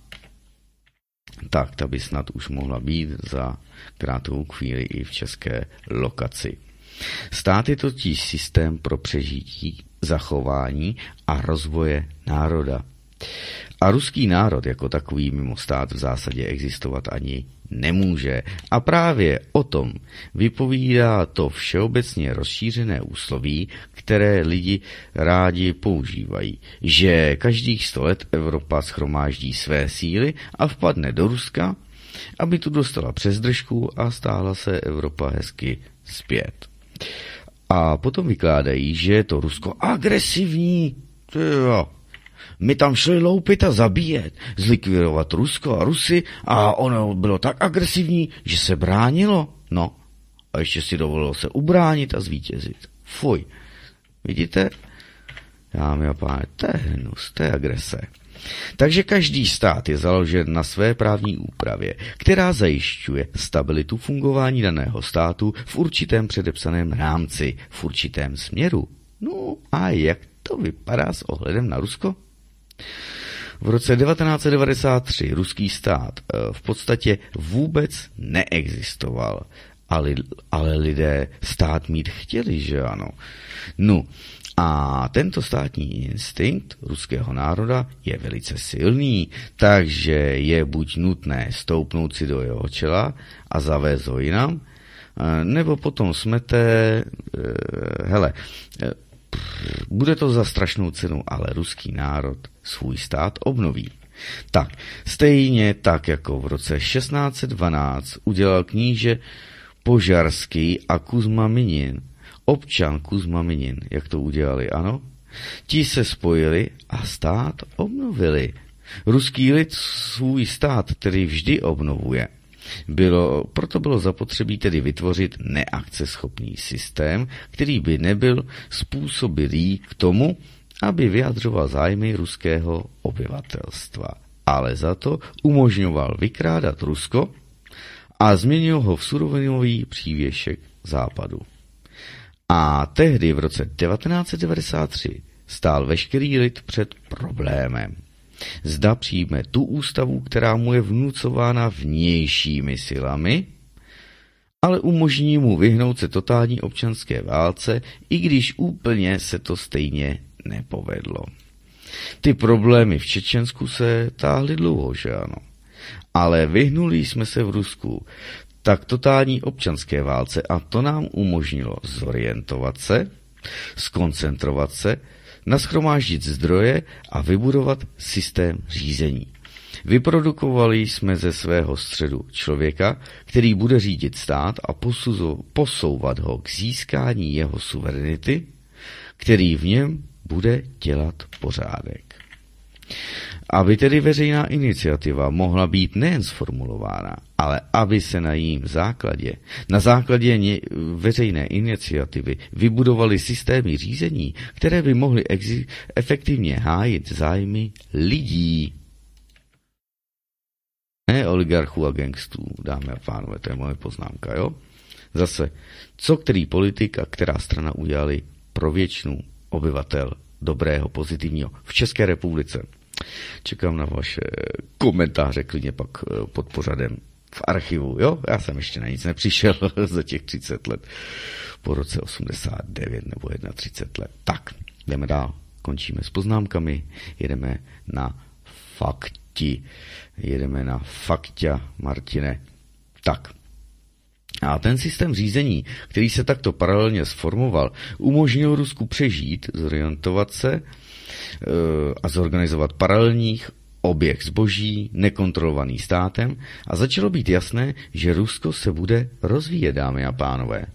Tak, ta by snad už mohla být za krátkou chvíli i v české lokaci. Stát je totiž systém pro přežití, zachování a rozvoje národa. A ruský národ jako takový mimo stát v zásadě existovat ani nemůže. A právě o tom vypovídá to všeobecně rozšířené úsloví, které lidi rádi používají, že každých sto let Evropa shromáždí své síly a vpadne do Ruska, aby tu dostala přes držku a stáhla se Evropa hezky zpět. A potom vykládají, že je to Rusko agresivní. Tyjo. My tam šli loupit a zabíjet, zlikvidovat Rusko a Rusy a ono bylo tak agresivní, že se bránilo. No, a ještě si dovolilo se ubránit a zvítězit. Fuj. Vidíte? Dámy a pánové, to je hnus, to je agrese. Takže každý stát je založen na své právní úpravě, která zajišťuje stabilitu fungování daného státu v určitém předepsaném rámci, v určitém směru. No a jak to vypadá s ohledem na Rusko? v roce devatenáct set devadesát tři ruský stát v podstatě vůbec neexistoval, ale, ale lidé stát mít chtěli, že ano. No a tento státní instinkt ruského národa je velice silný, takže je buď nutné stoupnout si do jeho čela a zavést ho jinam, nebo potom smete, hele, bude to za strašnou cenu, ale ruský národ svůj stát obnoví. Tak, stejně tak jako v roce šestnáct set dvanáct udělal kníže Požarský a Kuzma Minin, občan Kuzma Minin, jak to udělali, ano? Ti se spojili a stát obnovili. Ruský lid svůj stát tedy vždy obnovuje. Bylo, proto bylo zapotřebí tedy vytvořit neakceschopný systém, který by nebyl způsobilý k tomu, aby vyjadřoval zájmy ruského obyvatelstva. Ale za to umožňoval vykrádat Rusko a změnil ho v surovinový přívěšek západu. A tehdy v roce devatenáct set devadesát tři stál veškerý lid před problémem. Zda přijme tu ústavu, která mu je vnucována vnějšími silami, ale umožní mu vyhnout se totální občanské válce, i když úplně se to stejně nepovedlo. Ty problémy v Čečensku se táhly dlouho, že ano. Ale vyhnuli jsme se v Rusku tak totální občanské válce a to nám umožnilo zorientovat se, skoncentrovat se, nashromáždit zdroje a vybudovat systém řízení. Vyprodukovali jsme ze svého středu člověka, který bude řídit stát a posouvat ho k získání jeho suverenity, který v něm bude dělat pořádek. Aby tedy veřejná iniciativa mohla být nejen sformulována, ale aby se na jejím základě, na základě veřejné iniciativy vybudovaly systémy řízení, které by mohly exi- efektivně hájit zájmy lidí. Ne oligarchů a gangstů, dámy a pánové, to je moje poznámka, jo? Zase, co který politik a která strana udělali pro většinu obyvatel dobrého, pozitivního v České republice. Čekám na vaše komentáře, klidně pak pod pořadem v archivu, jo? Já jsem ještě na nic nepřišel za těch třicet let, po roce osmdesát devět nebo třicet jedna let. Tak, jdeme dál, končíme s poznámkami, jedeme na fakti, jedeme na fakťa, Martine. Tak. A ten systém řízení, který se takto paralelně sformoval, umožnil Rusku přežít, zorientovat se a zorganizovat paralelních oběh zboží, nekontrolovaný státem a začalo být jasné, že Rusko se bude rozvíjet, dámy a pánové.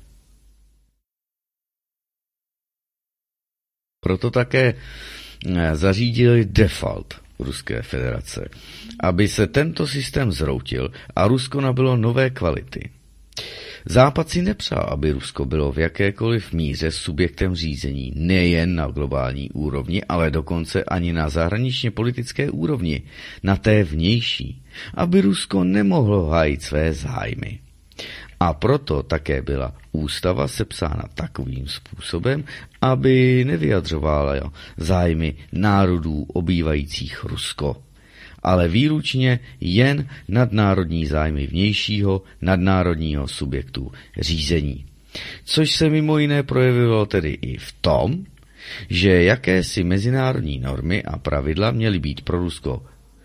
Proto také zařídili default Ruské federace, aby se tento systém zroutil a Rusko nabylo nové kvality. Západ si nepřál, aby Rusko bylo v jakékoliv míře subjektem řízení nejen na globální úrovni, ale dokonce ani na zahraničně politické úrovni, na té vnější, aby Rusko nemohlo hájit své zájmy. A proto také byla ústava sepsána takovým způsobem, aby nevyjadřovala zájmy národů obývajících Rusko, ale výlučně jen nadnárodní zájmy vnějšího nadnárodního subjektu řízení. Což se mimo jiné projevilo tedy i v tom, že jakési mezinárodní normy a pravidla měly být pro Rusko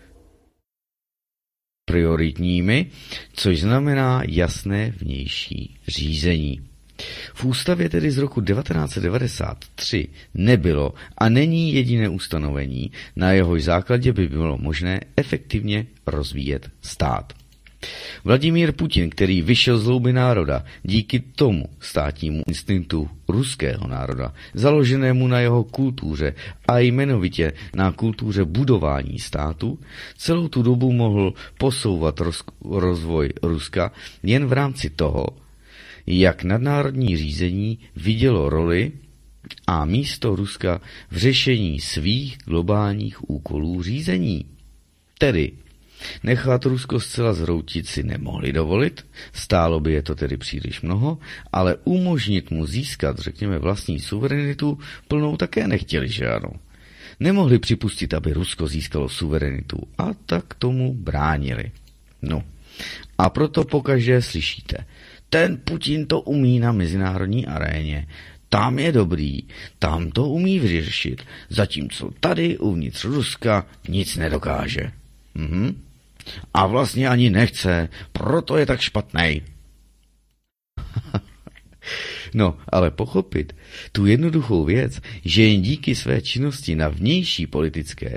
prioritními, což znamená jasné vnější řízení. V ústavě tedy z roku devatenáct set devadesát tři nebylo a není jediné ustanovení, na jehož základě by bylo možné efektivně rozvíjet stát. Vladimír Putin, který vyšel z hlouby národa díky tomu státnímu instinktu ruského národa, založenému na jeho kultuře a jmenovitě na kultuře budování státu, celou tu dobu mohl posouvat roz- rozvoj Ruska jen v rámci toho, jak nadnárodní řízení vidělo roli a místo Ruska v řešení svých globálních úkolů řízení. Tedy nechat Rusko zcela zhroutit si nemohli dovolit, stálo by je to tedy příliš mnoho, ale umožnit mu získat, řekněme, vlastní suverenitu plnou také nechtěli, že ano. Nemohli připustit, aby Rusko získalo suverenitu a tak tomu bránili. No a proto pokaždé slyšíte, ten Putin to umí na mezinárodní aréně, tam je dobrý, tam to umí vyřešit, zatímco tady uvnitř Ruska nic nedokáže. Mhm. A vlastně ani nechce, proto je tak špatnej. No, ale pochopit tu jednoduchou věc, že jen díky své činnosti na vnější politické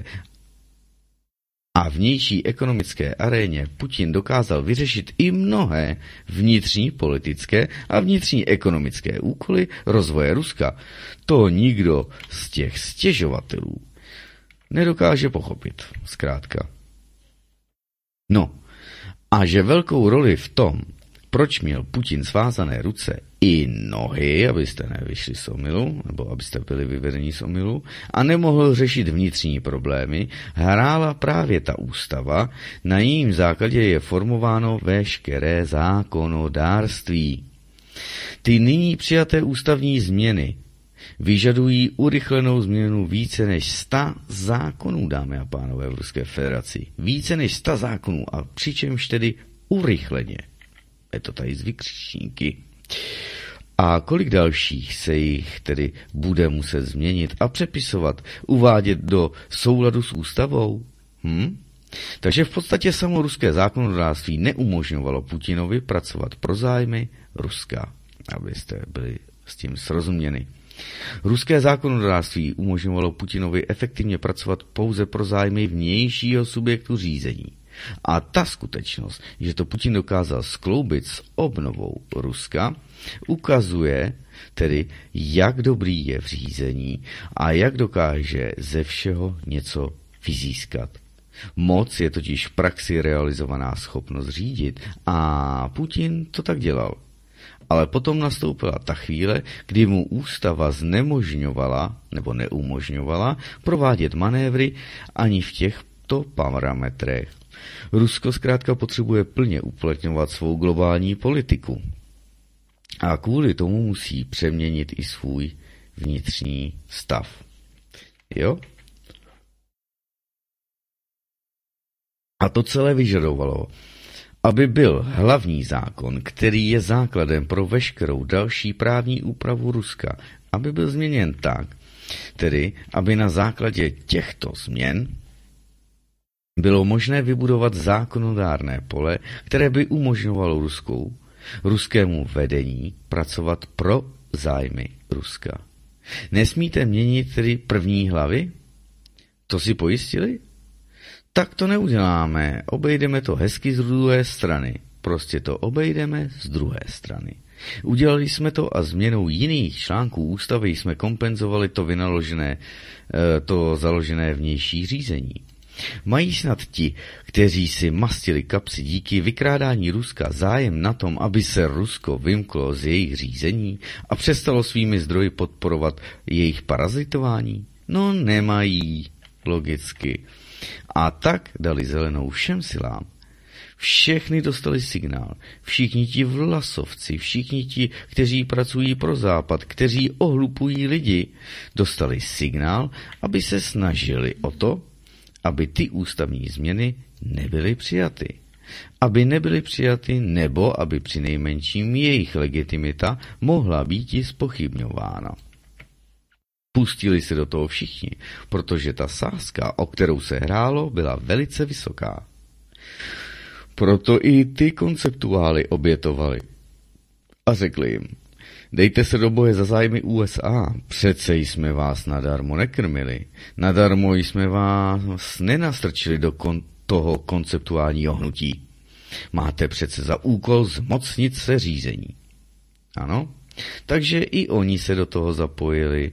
a vnější ekonomické aréně Putin dokázal vyřešit i mnohé vnitřní politické a vnitřní ekonomické úkoly rozvoje Ruska, to nikdo z těch stěžovatelů nedokáže pochopit, zkrátka. No, a že velkou roli v tom, proč měl Putin svázané ruce i nohy, abyste nevyšli z omylu, nebo abyste byli vyvedeni z omylu, a nemohl řešit vnitřní problémy, hrála právě ta ústava, na jejím základě je formováno veškeré zákonodárství. Ty nyní přijaté ústavní změny vyžadují urychlenou změnu více než sta zákonů, dámy a pánové, v Ruské federaci. Více než sta zákonů, a přičemž tedy urychleně. Je to tady z vykřičníky. A kolik dalších se jich tedy bude muset změnit a přepisovat, uvádět do souladu s ústavou? Hm? Takže v podstatě samo ruské zákonodárství neumožňovalo Putinovi pracovat pro zájmy Ruska, abyste byli s tím srozuměni. Ruské zákonodárství umožňovalo Putinovi efektivně pracovat pouze pro zájmy vnějšího subjektu řízení. A ta skutečnost, že to Putin dokázal skloubit s obnovou Ruska, ukazuje tedy, jak dobrý je v řízení a jak dokáže ze všeho něco vyzískat. Moc je totiž v praxi realizovaná schopnost řídit a Putin to tak dělal. Ale potom nastoupila ta chvíle, kdy mu ústava znemožňovala nebo neumožňovala provádět manévry ani v těchto parametrech. Rusko zkrátka potřebuje plně uplatňovat svou globální politiku. A kvůli tomu musí přeměnit i svůj vnitřní stav. Jo? A to celé vyžadovalo, aby byl hlavní zákon, který je základem pro veškerou další právní úpravu Ruska, aby byl změněn tak, tedy aby na základě těchto změn bylo možné vybudovat zákonodárné pole, které by umožňovalo Ruskou, ruskému vedení pracovat pro zájmy Ruska. Nesmíte měnit tedy první hlavy? To si pojistili? Tak to neuděláme, obejdeme to hezky z druhé strany. Prostě to obejdeme z druhé strany. Udělali jsme to a změnou jiných článků ústavy jsme kompenzovali to vynaložené, to založené vnější řízení. Mají snad ti, kteří si mastili kapsy díky vykrádání Ruska, zájem na tom, aby se Rusko vymklo z jejich řízení a přestalo svými zdroji podporovat jejich parazitování? No nemají, logicky. A tak dali zelenou všem silám. Všechny dostali signál. Všichni ti vlasovci, všichni ti, kteří pracují pro Západ, kteří ohlupují lidi, dostali signál, aby se snažili o to, aby ty ústavní změny nebyly přijaty. Aby nebyly přijaty, nebo aby přinejmenším jejich legitimita mohla být i zpochybňována. Pustili se do toho všichni, protože ta sázka, o kterou se hrálo, byla velice vysoká. Proto i ty konceptuály obětovali. A řekli jim, dejte se do boje za zájmy U S A, přece jsme vás nadarmo nekrmili, nadarmo jsme vás nenastrčili do kon- toho konceptuálního hnutí. Máte přece za úkol zmocnit se řízení. Ano? Takže i oni se do toho zapojili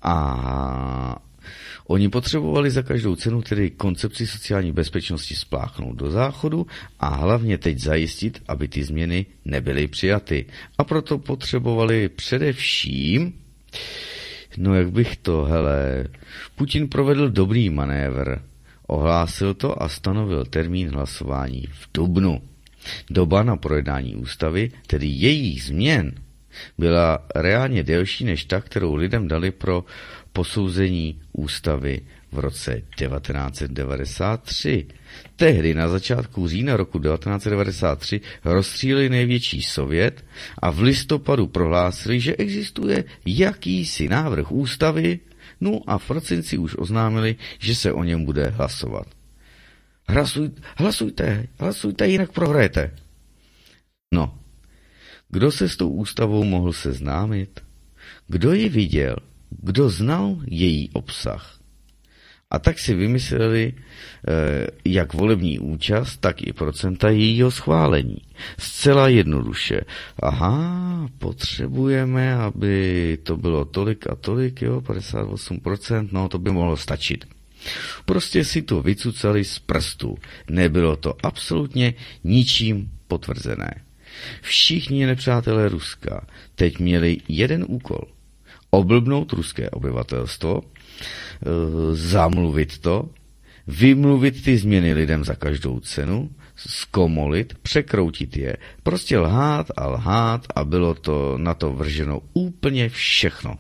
a oni potřebovali za každou cenu tedy koncepci sociální bezpečnosti spláchnout do záchodu a hlavně teď zajistit, aby ty změny nebyly přijaty. A proto potřebovali především, no jak bych to, hele, Putin provedl dobrý manévr, ohlásil to a stanovil termín hlasování v dubnu. Doba na projednání ústavy, tedy jejich změn, byla reálně delší než ta, kterou lidem dali pro posouzení ústavy v roce devatenáct set devadesát tři. Tehdy na začátku října roku devatenáct set devadesát tři rozstříleli největší sovět a v listopadu prohlásili, že existuje jakýsi návrh ústavy, no a v prosinci už oznámili, že se o něm bude hlasovat. Hlasuj, hlasujte, hlasujte, jinak prohrajete. No, kdo se s tou ústavou mohl seznámit? Kdo ji viděl? Kdo znal její obsah? A tak si vymysleli eh, jak volební účast, tak i procenta jejího schválení. Zcela jednoduše. Aha, potřebujeme, aby to bylo tolik a tolik, jo, padesát osm procent, no to by mohlo stačit. Prostě si to vycucali z prstu. Nebylo to absolutně ničím potvrzené. Všichni nepřátelé Ruska teď měli jeden úkol. Oblbnout ruské obyvatelstvo, zamluvit to, vymluvit ty změny lidem za každou cenu, zkomolit, překroutit je, prostě lhát a lhát a bylo to na to vrženo úplně všechno.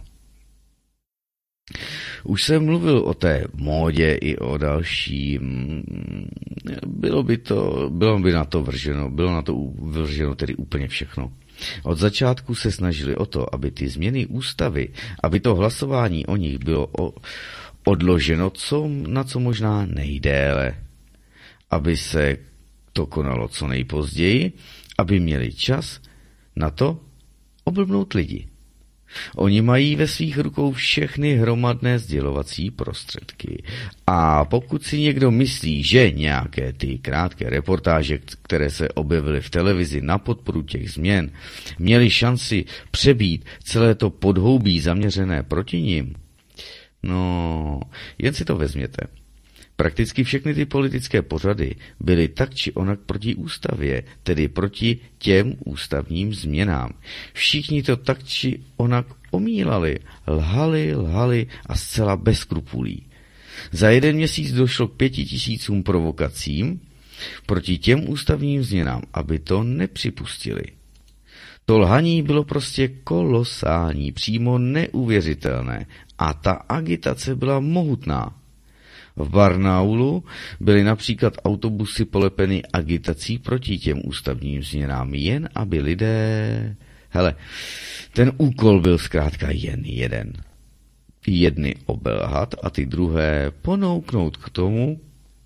Už jsem mluvil o té módě i o další, bylo by to, bylo by na to vrženo, bylo na to vrženo tedy úplně všechno. Od začátku se snažili o to, aby ty změny ústavy, aby to hlasování o nich bylo o, odloženo co, na co možná nejdéle, aby se to konalo co nejpozději, aby měli čas na to oblbnout lidi. Oni mají ve svých rukou všechny hromadné sdělovací prostředky. A pokud si někdo myslí, že nějaké ty krátké reportáže, které se objevily v televizi na podporu těch změn, měly šanci přebít celé to podhoubí zaměřené proti nim, no, jen si to vezměte. Prakticky všechny ty politické pořady byly tak či onak proti ústavě, tedy proti těm ústavním změnám. Všichni to tak či onak omílali, lhali, lhali a zcela bez skrupulí. Za jeden měsíc došlo k pěti tisícům provokacím proti těm ústavním změnám, aby to nepřipustili. To lhaní bylo prostě kolosální, přímo neuvěřitelné a ta agitace byla mohutná. V Barnaulu byly například autobusy polepeny agitací proti těm ústavním změnám, jen aby lidé... Hele, ten úkol byl zkrátka jen jeden. Jedny obelhat a ty druhé ponouknout k tomu,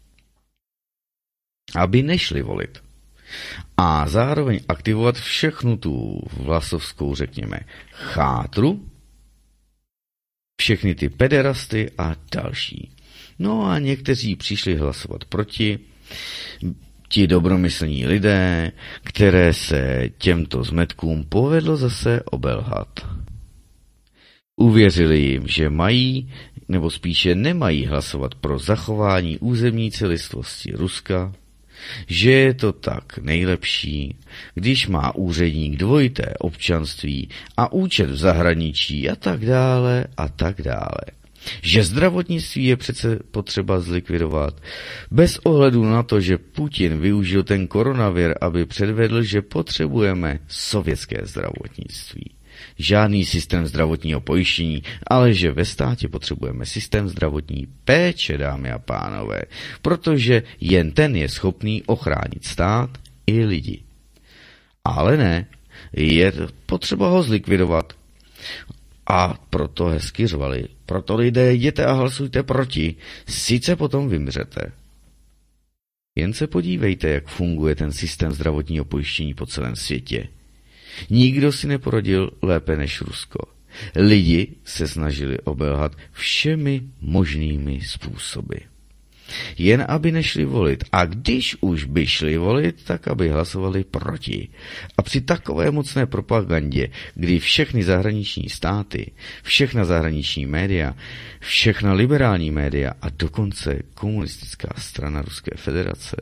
aby nešli volit. A zároveň aktivovat všechnu tu vlasovskou, řekněme, chátru, všechny ty pederasty a další. No a někteří přišli hlasovat proti, ti dobromyslní lidé, které se těmto zmetkům povedlo zase obelhat. Uvěřili jim, že mají, nebo spíše nemají hlasovat pro zachování územní celistvosti Ruska, že je to tak nejlepší, když má úředník dvojité občanství a účet v zahraničí a tak dále a tak dále. Že zdravotnictví je přece potřeba zlikvidovat, bez ohledu na to, že Putin využil ten koronavir, aby předvedl, že potřebujeme sovětské zdravotnictví. Žádný systém zdravotního pojištění, ale že ve státě potřebujeme systém zdravotní péče, dámy a pánové, protože jen ten je schopný ochránit stát i lidi. Ale ne, je potřeba ho zlikvidovat. A proto hezky řvali. Proto lidé, jděte a hlasujte proti, sice potom vymřete. Jen se podívejte, jak funguje ten systém zdravotního pojištění po celém světě. Nikdo si neporadil lépe než Rusko. Lidi se snažili obelhat všemi možnými způsoby. Jen aby nešli volit. A když už by šli volit, tak aby hlasovali proti. A při takové mocné propagandě, kdy všechny zahraniční státy, všechna zahraniční média, všechna liberální média a dokonce komunistická strana Ruské federace.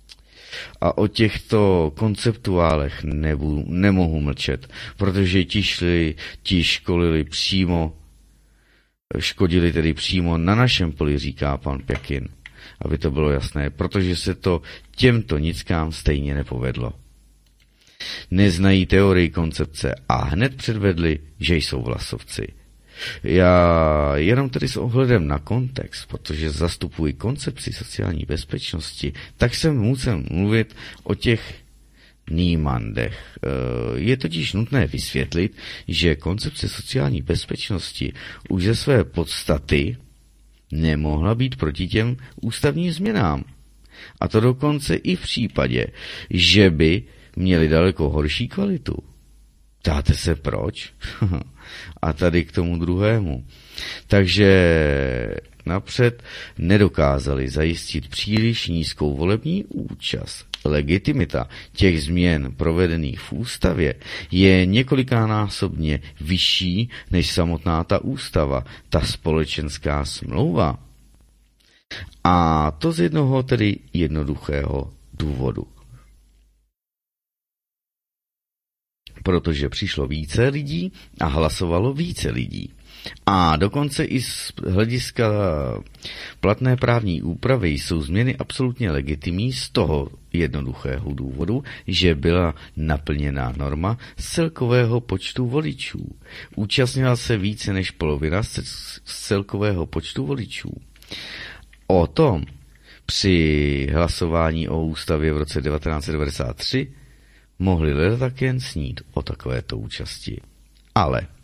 A o těchto konceptuálech nebu, nemohu mlčet, protože ti šli, ti školili přímo, škodili tedy přímo na našem poli, říká pan Pěkin. Aby to bylo jasné, protože se to těmto nickám stejně nepovedlo. Neznají teorii koncepce a hned předvedli, že jsou vlasovci. Já jenom tedy s ohledem na kontext, protože zastupuji koncepci sociální bezpečnosti, tak jsem musel mluvit o těch nímandech. Je totiž nutné vysvětlit, že koncepce sociální bezpečnosti už ze své podstaty nemohla být proti těm ústavním změnám. A to dokonce i v případě, že by měli daleko horší kvalitu. Ptáte se proč? A tady k tomu druhému. Takže napřed nedokázali zajistit příliš nízkou volební účast. Legitimita těch změn provedených v ústavě je několikánásobně vyšší než samotná ta ústava, ta společenská smlouva. A to z jednoho tedy jednoduchého důvodu. Protože přišlo více lidí a hlasovalo více lidí. A dokonce i z hlediska platné právní úpravy jsou změny absolutně legitimní z toho jednoduchého důvodu, že byla naplněná norma z celkového počtu voličů. Účastnila se více než polovina z celkového počtu voličů. O tom při hlasování o ústavě v roce devatenáct set devadesát tři mohli lidé tak jen snít o takovéto účasti. Ale e,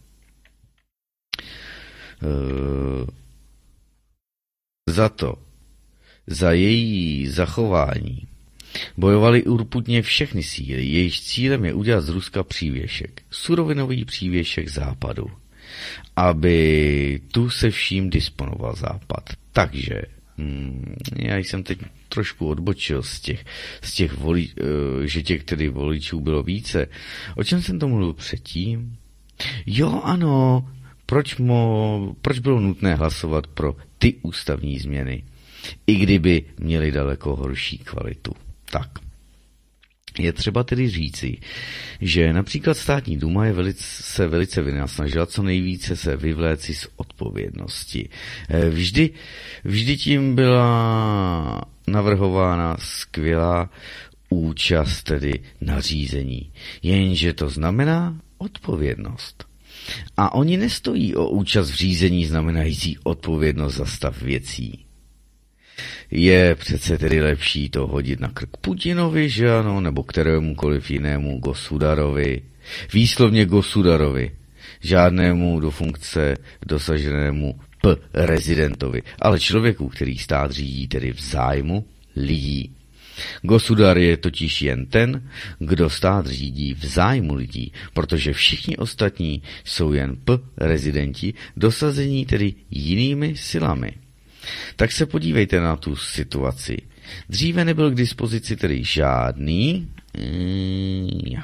za to, za její zachování bojovali urputně všechny síly, jejichž cílem je udělat z Ruska přívěšek, surovinový přívěšek západu, aby tu se vším disponoval západ. Takže hmm, já jsem teď trošku odbočil z těch, z těch voli, že těch tedy voličů bylo více. O čem jsem to mluvil předtím? Jo, ano, proč, mo, proč bylo nutné hlasovat pro ty ústavní změny, i kdyby měly daleko horší kvalitu. Tak. Je třeba tedy říci, že například státní duma je velice, se velice vynasnažila co nejvíce se vyvléci z odpovědnosti. Vždy, vždy tím byla navrhována skvělá účast, tedy nařízení. Jenže to znamená odpovědnost. A oni nestojí o účast v řízení znamenající odpovědnost za stav věcí. Je přece tedy lepší to hodit na krk Putinovi, že ano, nebo kterémukoliv jinému gosudarovi, výslovně gosudarovi, žádnému do funkce dosaženému p rezidentovi, ale člověku, který stát řídí tedy v zájmu lidí. Gosudar je totiž jen ten, kdo stát řídí v zájmu lidí, protože všichni ostatní jsou jen p rezidenti, dosazení tedy jinými silami. Tak se podívejte na tu situaci. Dříve nebyl k dispozici tedy žádný mm,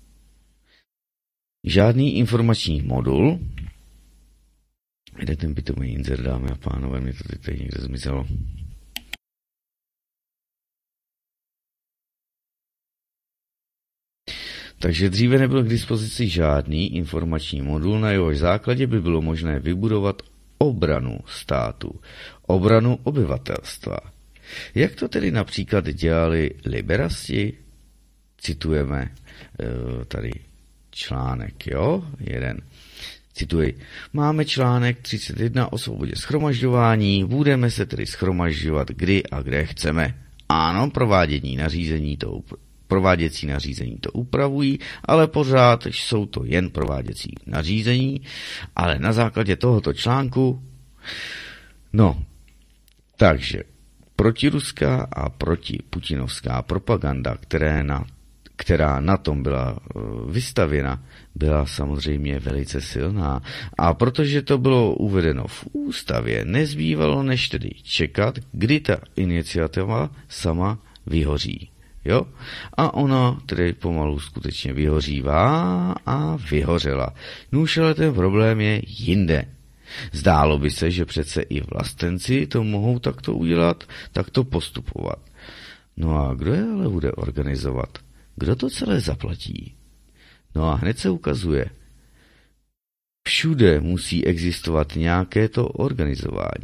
žádný informační modul. Kde ten bytový insert, dámy a pánové, mě to teď někde zmizelo. Takže dříve nebyl k dispozici žádný informační modul, na jehož základě by bylo možné vybudovat obranu státu, obranu obyvatelstva. Jak to tedy například dělali liberasti? Citujeme e, tady článek, jo, jeden. Cituji, máme článek třicet jedna o svobodě shromažďování, budeme se tedy shromažďovat kdy a kde chceme. Ano, provádění nařízení to Prováděcí nařízení to upravují, ale pořád jsou to jen prováděcí nařízení, ale na základě tohoto článku, no, takže protiruská a protiputinovská propaganda, která na, která na tom byla vystavěna, byla samozřejmě velice silná. A protože to bylo uvedeno v ústavě, nezbývalo než tedy čekat, kdy ta iniciativa sama vyhoří. Jo? A ona tedy pomalu skutečně vyhořívá a vyhořela. Nuž, ale ten problém je jinde. Zdálo by se, že přece i vlastenci to mohou takto udělat, takto postupovat. No a kdo je ale bude organizovat? Kdo to celé zaplatí? No a hned se ukazuje. Všude musí existovat nějaké to organizování.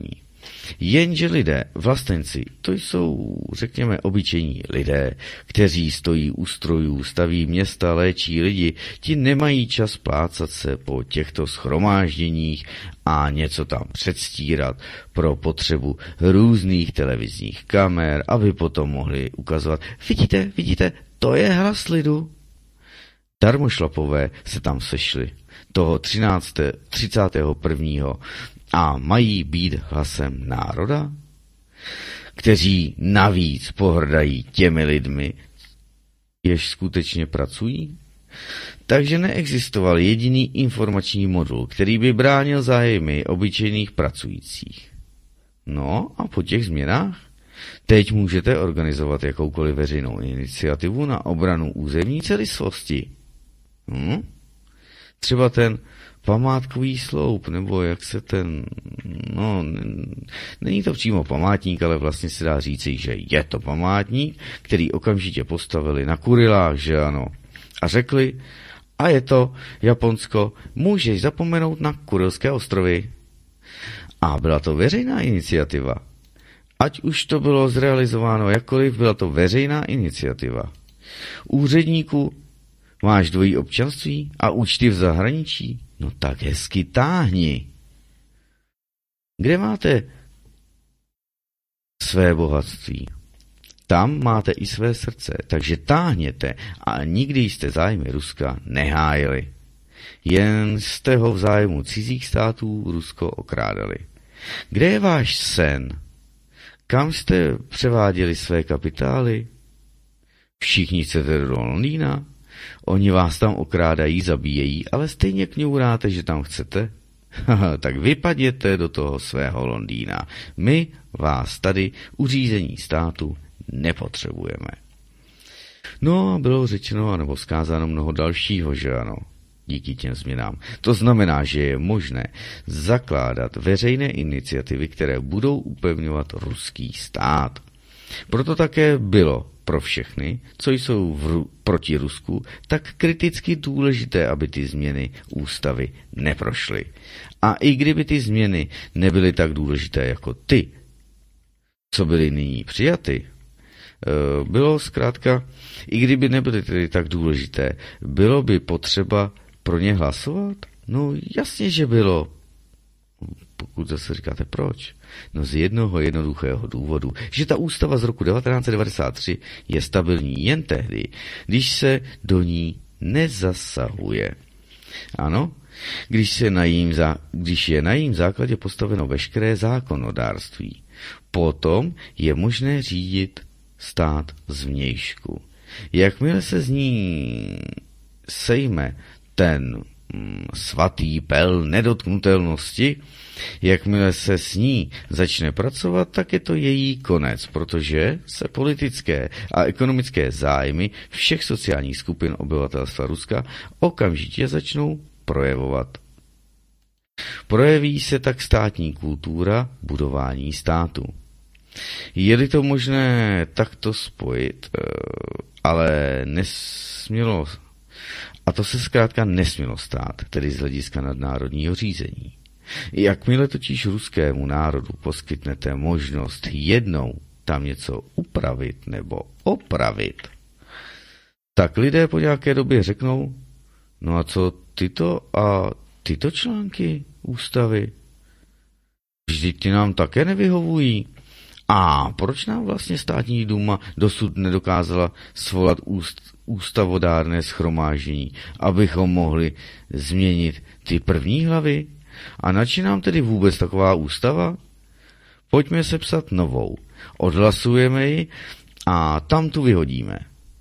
Jenže lidé, vlastenci, to jsou, řekněme, obyčejní lidé, kteří stojí u strojů, staví města, léčí lidi, ti nemají čas plácat se po těchto shromážděních a něco tam předstírat pro potřebu různých televizních kamer, aby potom mohli ukazovat, vidíte, vidíte, to je hlas lidu. Darmošlapové se tam sešli toho třicátého prvního a mají být hlasem národa, kteří navíc pohrdají těmi lidmi, jež skutečně pracují. Takže neexistoval jediný informační modul, který by bránil zájmy obyčejných pracujících. No a po těch změnách teď můžete organizovat jakoukoliv veřejnou iniciativu na obranu územní celistvosti. Hm? Třeba ten památkový sloup, nebo jak se ten, no, není to přímo památník, ale vlastně se dá říci, že je to památník, který okamžitě postavili na Kurilách, že ano. A řekli, a je to Japonsko, můžeš zapomenout na Kurilské ostrovy. A byla to veřejná iniciativa. Ať už to bylo zrealizováno jakkoliv, byla to veřejná iniciativa. Úředníku, máš dvojí občanství a účty v zahraničí? No tak hezky táhni. Kde máte své bohatství? Tam máte i své srdce, takže táhněte a nikdy jste zájmy Ruska nehájili. Jen jste ho v zájmu cizích států Rusko okrádali. Kde je váš sen? Kam jste převáděli své kapitály? Všichni chcete do Londýna? Oni vás tam okrádají, zabíjejí, ale stejně kňouráte, že tam chcete? Tak vypadněte do toho svého Londýna. My vás tady u řízení státu nepotřebujeme. No a bylo řečeno, anebo zkázáno mnoho dalšího, že ano, díky těm změnám. To znamená, že je možné zakládat veřejné iniciativy, které budou upevňovat ruský stát. Proto také bylo pro všechny, co jsou v, proti Rusku, tak kriticky důležité, aby ty změny ústavy neprošly. A i kdyby ty změny nebyly tak důležité jako ty, co byly nyní přijaty, bylo zkrátka, i kdyby nebyly tedy tak důležité, bylo by potřeba pro ně hlasovat? No jasně, že bylo. Pokud zase říkáte proč? No z jednoho jednoduchého důvodu, že ta ústava z roku devatenáct set devadesát tři je stabilní jen tehdy, když se do ní nezasahuje. Ano, když, se na jím zá, když je na jím základě postaveno veškeré zákonodárství, potom je možné řídit stát zvnějšku. Jakmile se z ní sejme ten svatý pel nedotknutelnosti, jakmile se s ní začne pracovat, tak je to její konec, protože se politické a ekonomické zájmy všech sociálních skupin obyvatelstva Ruska okamžitě začnou projevovat. Projeví se tak státní kultura budování státu. Je-li to možné takto spojit, ale nesmělo, a to se zkrátka nesmělo stát, tedy z hlediska nadnárodního řízení. Jakmile totiž ruskému národu poskytnete možnost jednou tam něco upravit nebo opravit, tak lidé po nějaké době řeknou, no a co tyto a tyto články ústavy? Vždyť ty nám také nevyhovují. A proč nám vlastně státní důma dosud nedokázala svolat úst, ústavodárné shromáždění, abychom mohli změnit ty první hlavy? A nači nám tedy vůbec taková ústava? Pojďme sepsat novou. Odhlasujeme ji a tam tu vyhodíme.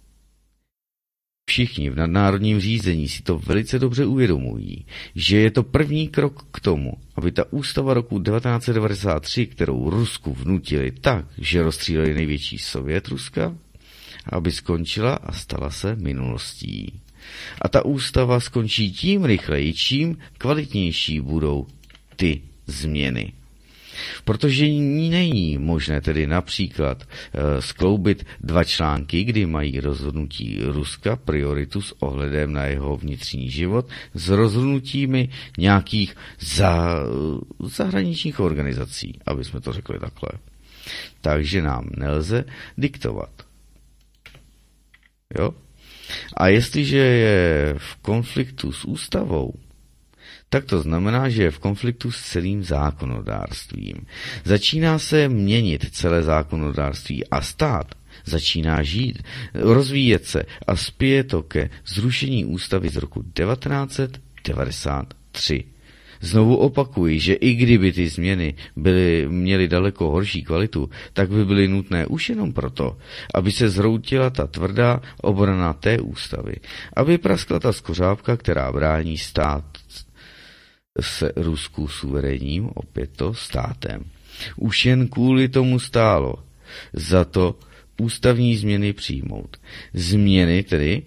Všichni v nadnárodním řízení si to velice dobře uvědomují, že je to první krok k tomu, aby ta ústava roku devatenáct set devadesát tři, kterou Rusku vnutili tak, že rozstříleli největší sovět Ruska, aby skončila a stala se minulostí. A ta ústava skončí tím rychleji, čím kvalitnější budou ty změny. Protože není možné tedy například e, skloubit dva články, kdy mají rozhodnutí Ruska prioritu s ohledem na jeho vnitřní život s rozhodnutími nějakých za, zahraničních organizací, aby jsme to řekli takhle. Takže nám nelze diktovat. Jo? A jestliže je v konfliktu s ústavou, tak to znamená, že je v konfliktu s celým zákonodárstvím. Začíná se měnit celé zákonodárství a stát začíná žít, rozvíjet se a spěje to ke zrušení ústavy z roku devatenáct set devadesát tři. Znovu opakuji, že i kdyby ty změny byly, měly daleko horší kvalitu, tak by byly nutné už jenom proto, aby se zhroutila ta tvrdá obrana té ústavy, aby praskla ta skořápka, která brání stát s Rusku suverénním, opět to státem. Už jen kvůli tomu stálo za to ústavní změny přijmout. Změny tedy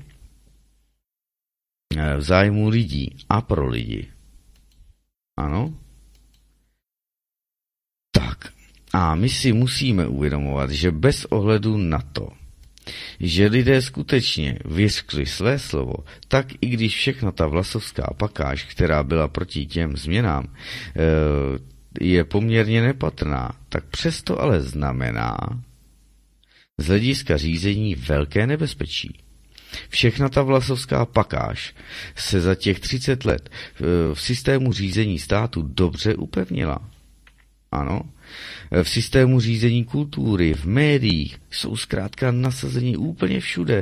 v zájmu lidí a pro lidi. Ano? Tak. A my si musíme uvědomovat, že bez ohledu na to, že lidé skutečně vyřkli své slovo, tak i když všechna ta vlasovská pakáž, která byla proti těm změnám, je poměrně nepatrná, tak přesto ale znamená z hlediska řízení velké nebezpečí. Všechna ta vlasovská pakáž se za těch třicet let v systému řízení státu dobře upevnila. Ano, v systému řízení kultury, v médiích jsou zkrátka nasazeni úplně všude.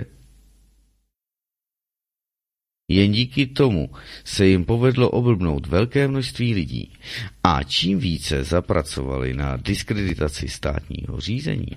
Jen díky tomu se jim povedlo oblbnout velké množství lidí a čím více zapracovali na diskreditaci státního řízení,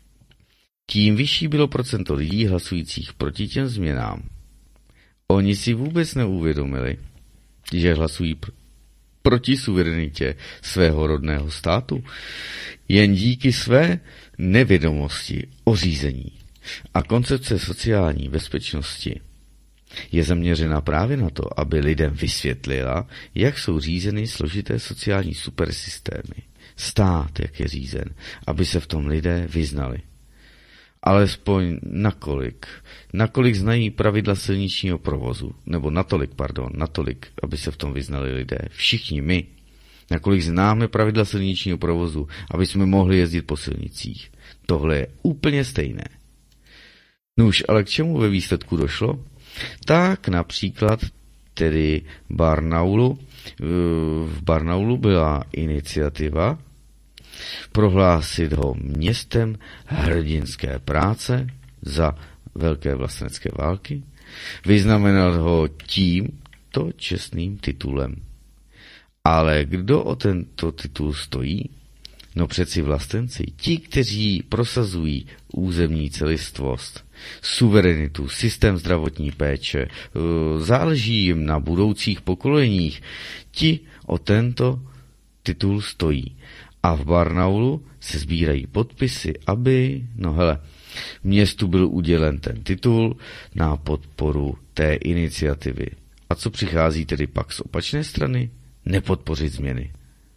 tím vyšší bylo procento lidí hlasujících proti těm změnám. Oni si vůbec neuvědomili, že hlasují pr- proti suverenitě svého rodného státu, jen díky své nevědomosti o řízení. A koncepce sociální bezpečnosti je zaměřena právě na to, aby lidem vysvětlila, jak jsou řízeny složité sociální supersystémy. Stát, jak je řízen, aby se v tom lidé vyznali. Alespoň nakolik, nakolik znají pravidla silničního provozu, nebo natolik, pardon, natolik, aby se v tom vyznali lidé, všichni my, nakolik známe pravidla silničního provozu, aby jsme mohli jezdit po silnicích. Tohle je úplně stejné. Nuž, ale k čemu ve výsledku došlo? Tak například tedy Barnaulu, v Barnaulu byla iniciativa prohlásit ho městem hrdinské práce za velké vlastenecké války, vyznamenat ho tímto čestným titulem. Ale kdo o tento titul stojí? No přeci vlastenci, ti, kteří prosazují územní celistvost, suverenitu, systém zdravotní péče, záleží jim na budoucích pokoleních, ti o tento titul stojí. A v Barnaulu se sbírají podpisy, aby, no hele, městu byl udělen ten titul na podporu té iniciativy. A co přichází tedy pak z opačné strany? Nepodpořit změny.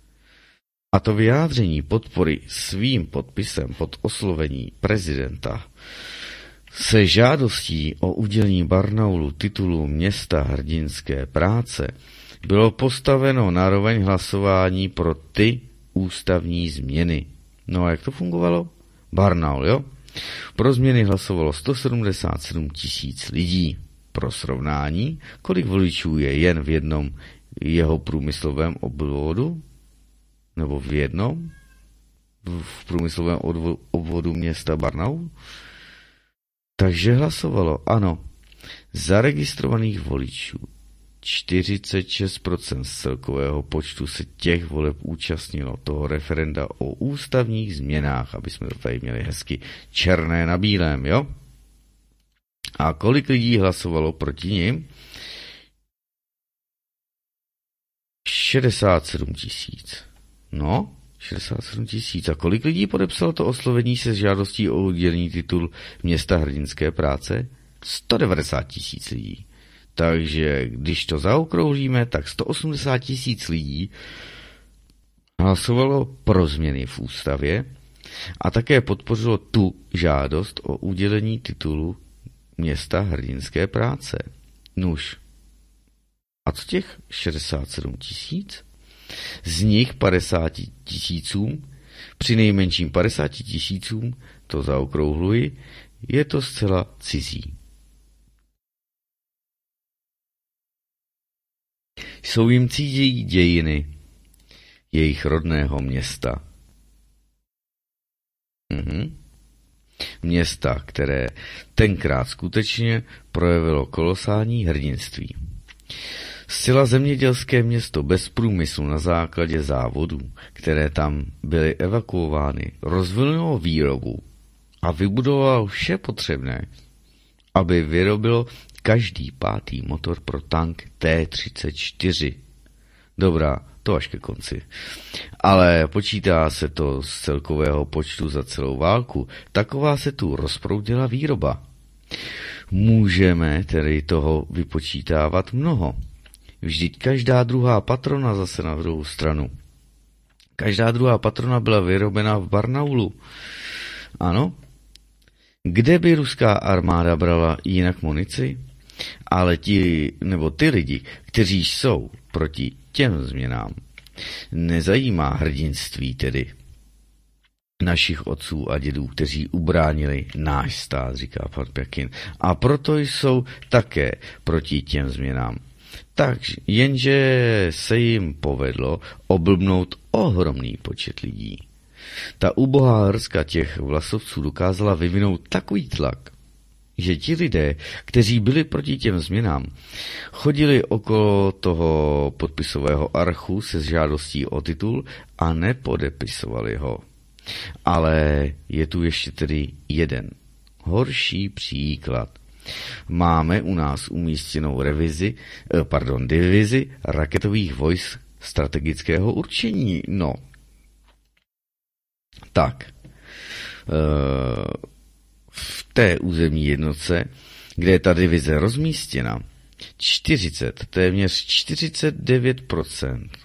A to vyjádření podpory svým podpisem pod oslovení prezidenta se žádostí o udělení Barnaulu titulu města hrdinské práce bylo postaveno naroveň hlasování pro ty ústavní změny. No a jak to fungovalo? Barnaul, jo? Pro změny hlasovalo sto sedmdesát sedm tisíc lidí. Pro srovnání, kolik voličů je jen v jednom jeho průmyslovém obvodu? Nebo v jednom? V průmyslovém obvodu města Barnaul? Takže hlasovalo, ano, zaregistrovaných voličů. čtyřicet šest procent z celkového počtu se těch voleb účastnilo toho referenda o ústavních změnách, aby jsme to tady měli hezky černé na bílém, jo? A kolik lidí hlasovalo proti nim? šedesát sedm tisíc. No, šedesát sedm tisíc. A kolik lidí podepsalo to oslovení se žádostí o udělení titul města hrdinské práce? sto devadesát tisíc lidí. Takže když to zaokrouhlíme, tak sto osmdesát tisíc lidí hlasovalo pro změny v ústavě a také podpořilo tu žádost o udělení titulu města hrdinské práce. Nuž, a co těch šedesát sedm tisíc? Z nich padesát tisícům, při nejmenším padesát tisícům, to zaokrouhluji, je to zcela cizí. Jsou jim cizí dějiny jejich rodného města. Mhm. Města, které tenkrát skutečně projevilo kolosální hrdinství. Zcela zemědělské město bez průmyslu na základě závodů, které tam byly evakuovány, rozvinulo výrobu a vybudovalo vše potřebné, aby vyrobilo každý pátý motor pro tank T třicet čtyři. Dobrá, to až ke konci. Ale počítá se to z celkového počtu za celou válku. Taková se tu rozproudila výroba. Můžeme tedy toho vypočítávat mnoho. Vždyť každá druhá patrona zase na druhou stranu. Každá druhá patrona byla vyrobena v Barnaulu. Ano? Kde by ruská armáda brala jinak munici? Ale ti, nebo ty lidi, kteří jsou proti těm změnám, nezajímá hrdinství tedy našich otců a dědů, kteří ubránili náš stát, říká pan Pjakin. A proto jsou také proti těm změnám. Takže jenže se jim povedlo oblbnout ohromný počet lidí. Ta ubohá hrska těch vlasovců dokázala vyvinout takový tlak, že ti lidé, kteří byli proti těm změnám, chodili okolo toho podpisového archu se žádostí o titul a nepodepisovali ho. Ale je tu ještě tedy jeden horší příklad. Máme u nás umístěnou revizi, pardon, divizi raketových vojsk strategického určení. No, tak, v té územní jednotce, kde je ta divize rozmístěna, čtyřicet, téměř čtyřicet devět procent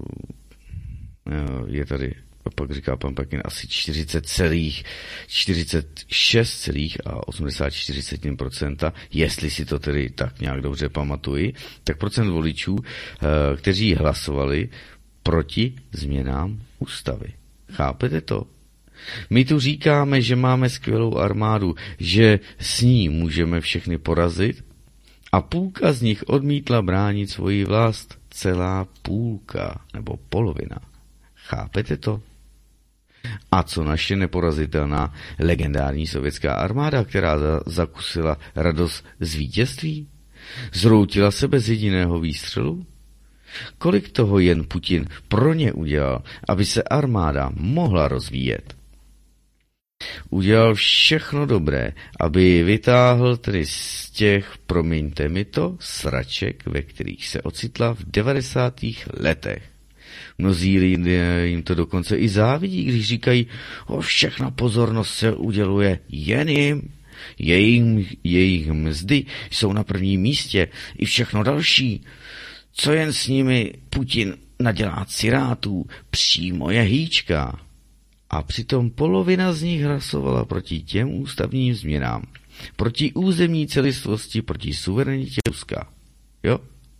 je tady, pak říká pan Pekin, asi čtyřicet celých, čtyřicet šest celých a osmdesát čtyři procenta, jestli si to tedy tak nějak dobře pamatuji, tak procent voličů, kteří hlasovali proti změnám ústavy. Chápete to? My tu říkáme, že máme skvělou armádu, že s ní můžeme všechny porazit a půlka z nich odmítla bránit svoji vlast. Celá půlka, nebo polovina. Chápete to? A co naše neporazitelná legendární sovětská armáda, která za- zakusila radost z vítězství? Zhroutila se bez jediného výstřelu? Kolik toho jen Putin pro ně udělal, aby se armáda mohla rozvíjet? Udělal všechno dobré, aby vytáhl tedy z těch, promiňte mi to, sraček, ve kterých se ocitla v devadesátých letech. Mnozí lidé jim to dokonce i závidí, když říkají, o všechna pozornost se uděluje jen jim. Jejich, jejich mzdy jsou na prvním místě, i všechno další. Co jen s nimi Putin nadělá cirátů, přímo je hýčka. A přitom polovina z nich hlasovala proti těm ústavním změnám, proti územní celistvosti, proti suverenitě Ruska. Jo?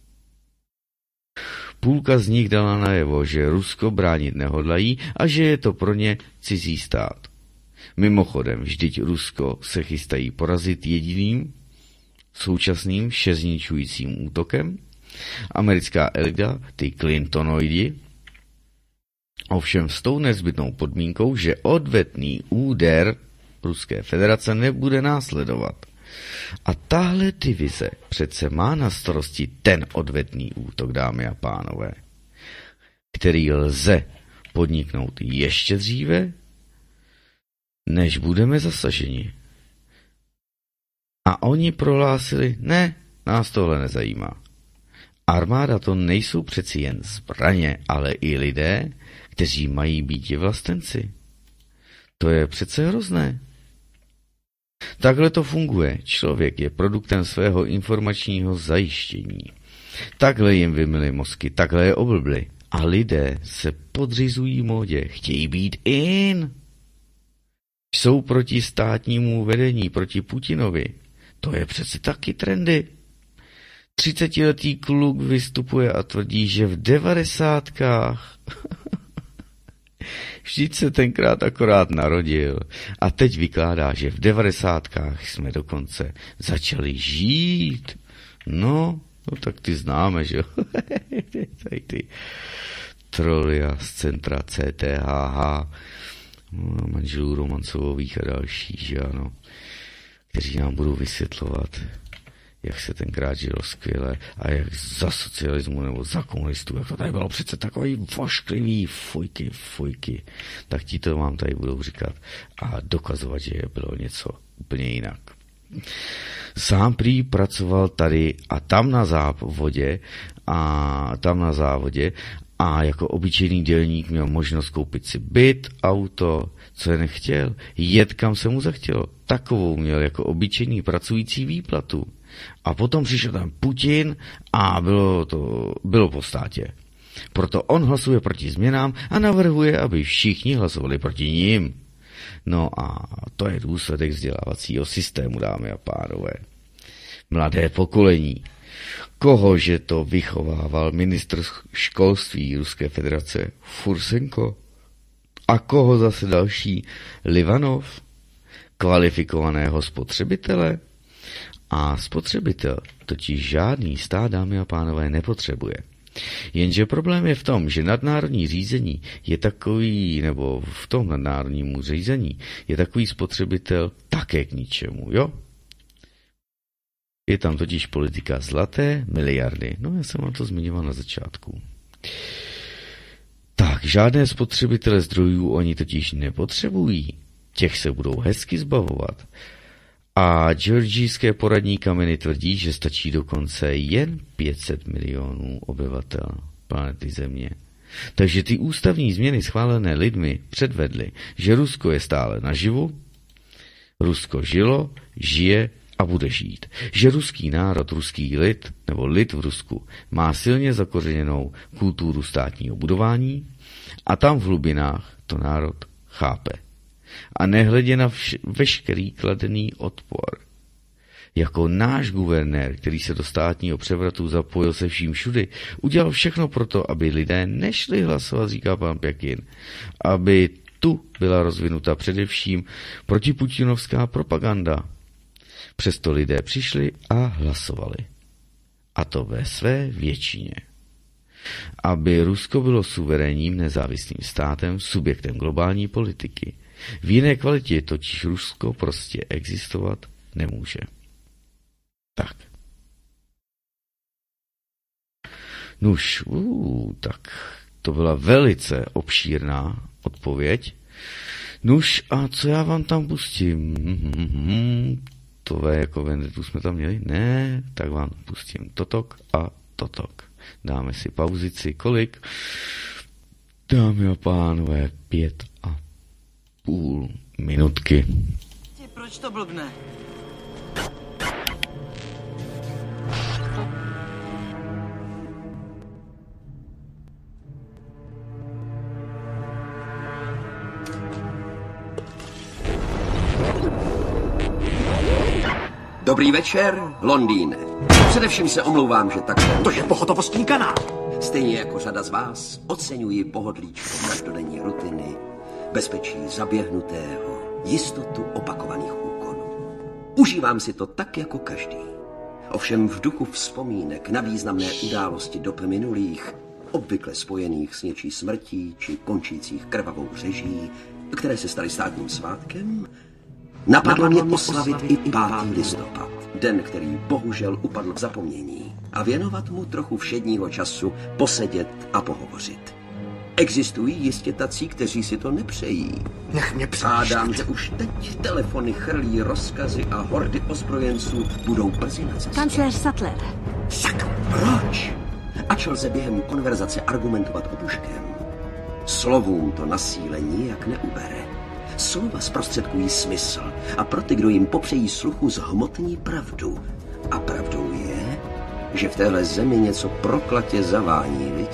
Půlka z nich dala najevo, že Rusko bránit nehodlají a že je to pro ně cizí stát. Mimochodem, vždyť Rusko se chystají porazit jediným současným šezničujícím útokem. Americká elita, ty Clintonoidi, ovšem s tou nezbytnou podmínkou, že odvetný úder Ruské federace nebude následovat. A tahle divize přece má na starosti ten odvetný útok, dámy a pánové, který lze podniknout ještě dříve, než budeme zasaženi. A oni prohlásili, ne, nás tohle nezajímá. Armáda to nejsou přeci jen zbraně, ale i lidé, kteří mají být vlastenci. To je přece hrozné. Takhle to funguje. Člověk je produktem svého informačního zajištění. Takhle jim vymyli mozky, takhle je oblbli. A lidé se podřizují módě, chtějí být in. Jsou proti státnímu vedení, proti Putinovi. To je přece taky trendy. Třicetiletý kluk vystupuje a tvrdí, že v devadesátkách vždyť se tenkrát akorát narodil a teď vykládá, že v devadesátkách jsme dokonce začali žít. No, no tak ty známe, že jo? Tady ty trolia z centra C T H H, manželů Romancových a další, že ano, kteří nám budou vysvětlovat, jak se tenkrát žilo skvěle a jak za socialismu nebo za komunistů, jak to tady bylo přece takový vošklivý fujky, fujky, tak ti to vám tady budou říkat a dokazovat, že bylo něco úplně jinak. Sám prý pracoval tady a tam na závodě a tam na závodě a jako obyčejný dělník měl možnost koupit si byt, auto, co je nechtěl, jet kam se mu zachtělo. Takovou měl jako obyčejný pracující výplatu. A potom přišel tam Putin a bylo to bylo po státě. Proto on hlasuje proti změnám a navrhuje, aby všichni hlasovali proti nim. No a to je důsledek vzdělávacího systému, dámy a pánové. Mladé pokolení. Kohože to vychovával ministr školství Ruské federace Fursenko? A koho zase další? Livanov? Kvalifikovaného spotřebitele? A spotřebitel totiž žádný stát, dámy a pánové, nepotřebuje. Jenže problém je v tom, že nadnárodní řízení je takový, nebo v tom nadnárodnímu řízení je takový spotřebitel také k ničemu, jo? Je tam totiž politika zlaté miliardy. No, já jsem vám to zmiňoval na začátku. Tak, žádné spotřebitele zdrojů oni totiž nepotřebují. Těch se budou hezky zbavovat. A georgijské poradní kameny tvrdí, že stačí dokonce jen pět set milionů obyvatel planety Země. Takže ty ústavní změny schválené lidmi předvedly, že Rusko je stále naživu, Rusko žilo, žije a bude žít. Že ruský národ, ruský lid, nebo lid v Rusku, má silně zakořeněnou kulturu státního budování a tam v hlubinách to národ chápe. A nehledě na vš- veškerý kladený odpor. Jako náš guvernér, který se do státního převratu zapojil se vším všudy, udělal všechno proto, aby lidé nešli hlasovat, říká pan Pěkin, aby tu byla rozvinuta především protiputinovská propaganda. Přesto lidé přišli a hlasovali. A to ve své většině. Aby Rusko bylo suverénním nezávislým státem, subjektem globální politiky. V jiné kvalitě totiž Rusko prostě existovat nemůže. Tak. Nuž, uh, tak to byla velice obšírná odpověď. Nuž, a co já vám tam pustím? Mm-hmm. To je jako Vendetu jsme tam měli? Ne, tak vám pustím totok a totok. Dáme si pauzici. Kolik? Dámy a pánové, pět a půl minutky. Proč to blbne? Dobrý večer, Londýne. Především se omlouvám, že tak... To je pohotovostní kanál. Stejně jako řada z vás oceňuji pohodlíčko každodenní rutiny, bezpečí zaběhnutého, jistotu opakovaných úkonů. Užívám si to tak jako každý. Ovšem v duchu vzpomínek na významné události dob minulých, obvykle spojených s něčí smrtí či končících krvavou řeží, které se staly státním svátkem, napadlo mě oslavit i pátý listopad, den, který bohužel upadl v zapomnění, a věnovat mu trochu všedního času, posedět a pohovořit. Existují jistě tací, kteří si to nepřejí. Nech mě přemýšlet. Hádám, že už teď telefony chrlí rozkazy a hordy ozbrojenců budou brzy na cestě. Kancléř Sattler. Sakra, proč? Ač lze během konverzace argumentovat obuškem, slovům to na síle nijak neubere. Slova zprostředkují smysl a pro ty, kdo jim popřejí sluchu, zhmotní pravdu. A pravdou je, že v téhle zemi něco proklatě zavání, vidíte?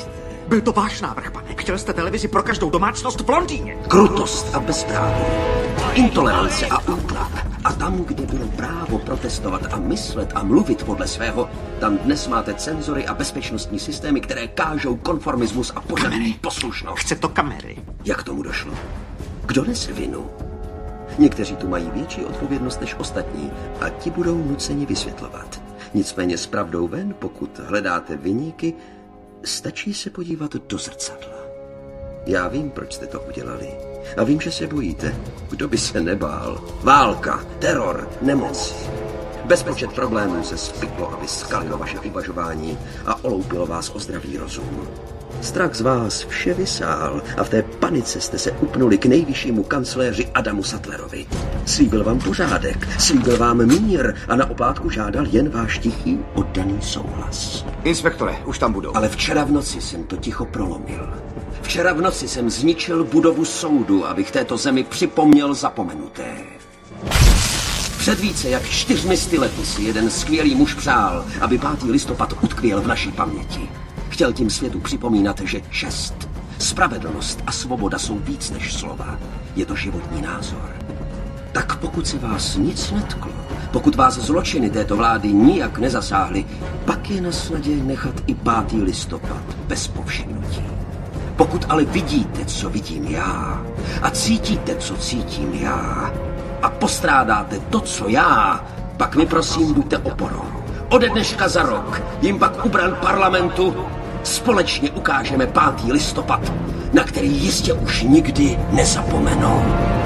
Byl to váš návrh, pane. Chtěl jste televizi pro každou domácnost v Londýně. Krutost a bezpráví, intolerance a útlak. A tam, kde bylo právo protestovat a myslet a mluvit podle svého, tam dnes máte cenzory a bezpečnostní systémy, které kážou konformismus a požadují poslušnost. Chce to kamery. Jak tomu došlo? Kdo nese vinu? Někteří tu mají větší odpovědnost než ostatní a ti budou nuceni vysvětlovat. Nicméně s pravdou ven, pokud hledáte viníky, stačí se podívat do zrcadla. Já vím, proč jste to udělali. A vím, že se bojíte. Kdo by se nebál? Válka, teror, nemoc. Bezpočet problémů se spiklo, aby skalilo vaše uvažování a oloupilo vás o zdravý rozum. Strach z vás vše vysál a v té panice jste se upnuli k nejvyššímu kancléři Adamu Sattlerovi. Slíbil vám pořádek, slíbil vám mír a na oplátku žádal jen váš tichý oddaný souhlas. Inspektore, už tam budou. Ale včera v noci jsem to ticho prolomil. Včera v noci jsem zničil budovu soudu, abych této zemi připomněl zapomenuté. Před více jak čtyřmi sty lety si jeden skvělý muž přál, aby pátý listopad utkvěl v naší paměti. Chtěl tím světu připomínat, že čest, spravedlnost a svoboda jsou víc než slova. Je to životní názor. Tak pokud se vás nic netklo, pokud vás zločiny této vlády nijak nezasáhly, pak je na snadě nechat i pátý listopad bez povšimnutí. Pokud ale vidíte, co vidím já, a cítíte, co cítím já, a postrádáte to, co já, pak mi prosím buďte oporou. Ode dneška za rok jim pak u bran parlamentu společně ukážeme pátý listopad, na který jistě už nikdy nezapomenou.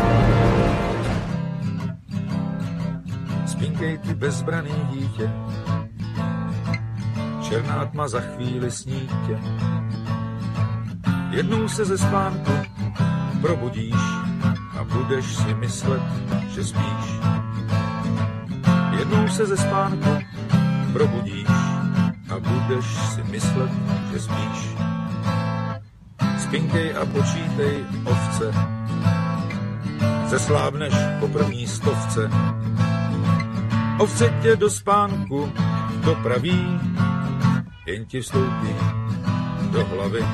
Spinkej ty bezbraný dítě, černá tma za chvíli sní tě. Jednou se ze spánku probudíš a budeš si myslet, že spíš. Jednou se ze spánku probudíš a budeš si myslet, že spíš. Spinkej a počítej ovce, zeslábneš po první stovce. Ovce tě do spánku dopraví, jen ti vstoupí do hlavy.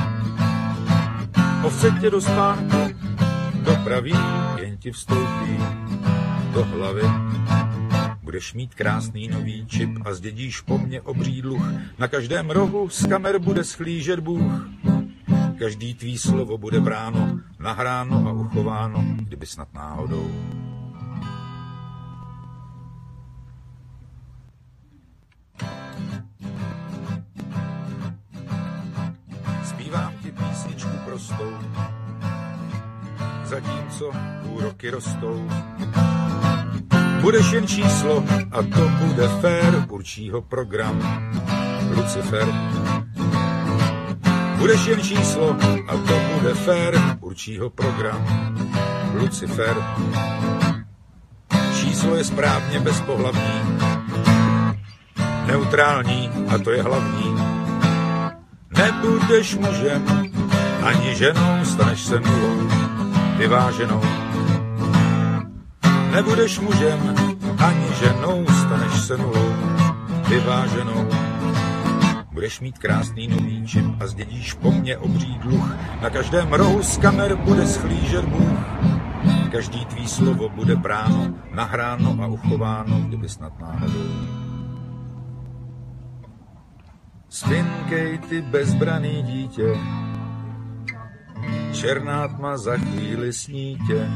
Ovce tě do spánku dopraví, jen ti vstoupí do hlavy. Budeš mít krásný nový čip a zdědíš po mně obří dluh. Na každém rohu z kamer bude schlížet Bůh. Každý tvý slovo bude bráno, nahráno a uchováno, kdyby snad náhodou. Zpívám ti písničku prostou, zatímco úroky rostou. Budeš jen číslo a to bude fér, určí ho program Lucifer. Budeš jen číslo a to bude fér, určí ho program Lucifer. Číslo je správně bezpohlavní, neutrální a to je hlavní. Nebudeš mužem ani ženou, staneš se nulou, vyváženou. Nebudeš mužem ani ženou, staneš se nulou, vyváženou. Budeš mít krásný nový čip a zdědíš po mně obří dluh. Na každém rohu z kamer bude schlížet Bůh. Každý tvý slovo bude bráno, nahráno a uchováno, kdyby snad náhodou. Spinkej ty bezbraný dítě, černá tma za chvíli sní tě.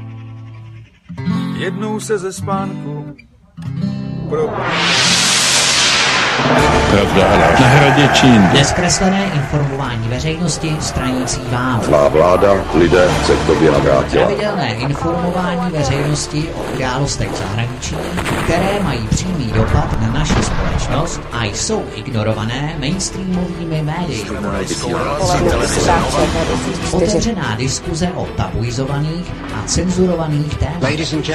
Jednou se ze spánku probudíš. Pravda na hradě Čín. Nezkreslené informování veřejnosti stranící vám. Zlá vláda, lidé se k tobě navrátila. Pravidelné informování veřejnosti o událostech v zahraničí, které mají přímý dopad na naši společnost a jsou ignorované mainstreamovými médii. Otevřená diskuze o tabuizovaných a cenzurovaných tématech.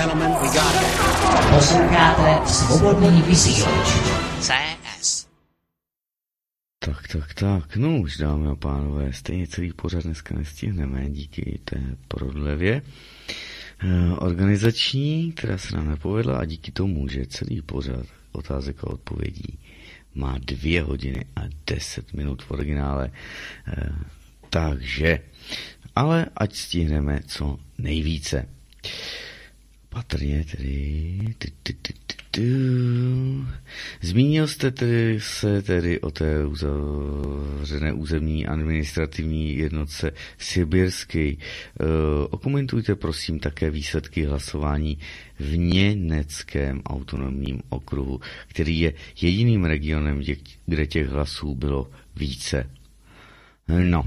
Posloucháte Svobodný vysílač. C S. Tak, tak, tak, no už dámy a pánové, stejně celý pořad dneska nestihneme díky té prodlevě organizační, která se nám nepovedla a díky tomu, že celý pořad otázek a odpovědí má dvě hodiny a deset minut v originále. E, takže, ale ať stihneme co nejvíce. Patrně tedy... Ty, ty, ty, ty, ty. Zmínil jste tedy se tedy o té uzavřené územní administrativní jednotce Sibirské. E, okomentujte prosím také výsledky hlasování v Německém autonomním okruhu, který je jediným regionem, kde těch hlasů bylo více. No.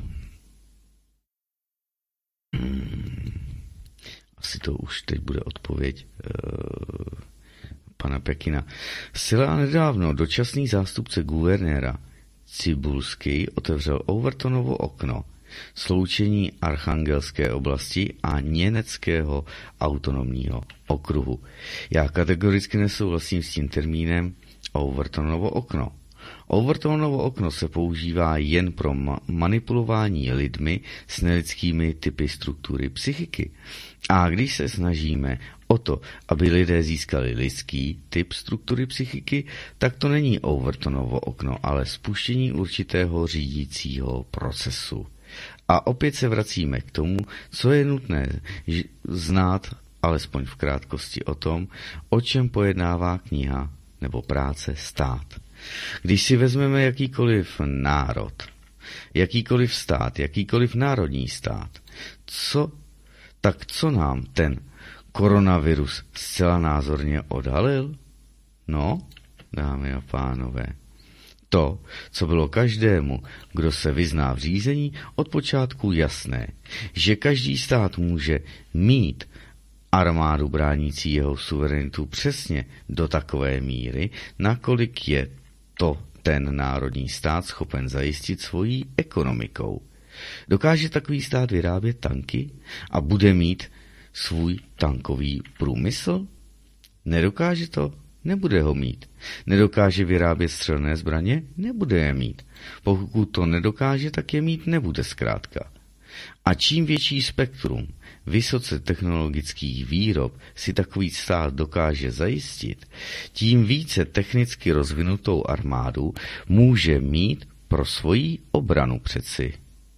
Hmm. Asi to už teď bude odpověď e, pana Pekina. Zcela nedávno dočasný zástupce guvernéra Cibulský otevřel Overtonovo okno, sloučení Archangelské oblasti a Německého autonomního okruhu. Já kategoricky nesouhlasím s tím termínem Overtonovo okno. Overtonovo okno se používá jen pro ma- manipulování lidmi s nelidskými typy struktury psychiky. A když se snažíme o to, aby lidé získali lidský typ struktury psychiky, tak to není Overtonovo okno, ale spuštění určitého řídícího procesu. A opět se vracíme k tomu, co je nutné znát, alespoň v krátkosti o tom, o čem pojednává kniha nebo práce Stát. Když si vezmeme jakýkoliv národ, jakýkoliv stát, jakýkoliv národní stát, co, tak co nám ten koronavirus zcela názorně odhalil? No, dámy a pánové, to, co bylo každému, kdo se vyzná v řízení, od počátku jasné, že každý stát může mít armádu bránící jeho suverenitu přesně do takové míry, nakolik je to ten národní stát schopen zajistit svojí ekonomikou. Dokáže takový stát vyrábět tanky a bude mít svůj tankový průmysl? Nedokáže to? Nebude ho mít. Nedokáže vyrábět střelné zbraně? Nebude je mít. Pokud to nedokáže, tak je mít nebude zkrátka. A čím větší spektrum vysoce technologických výrob si takový stát dokáže zajistit, tím více technicky rozvinutou armádu může mít pro svoji obranu přeci.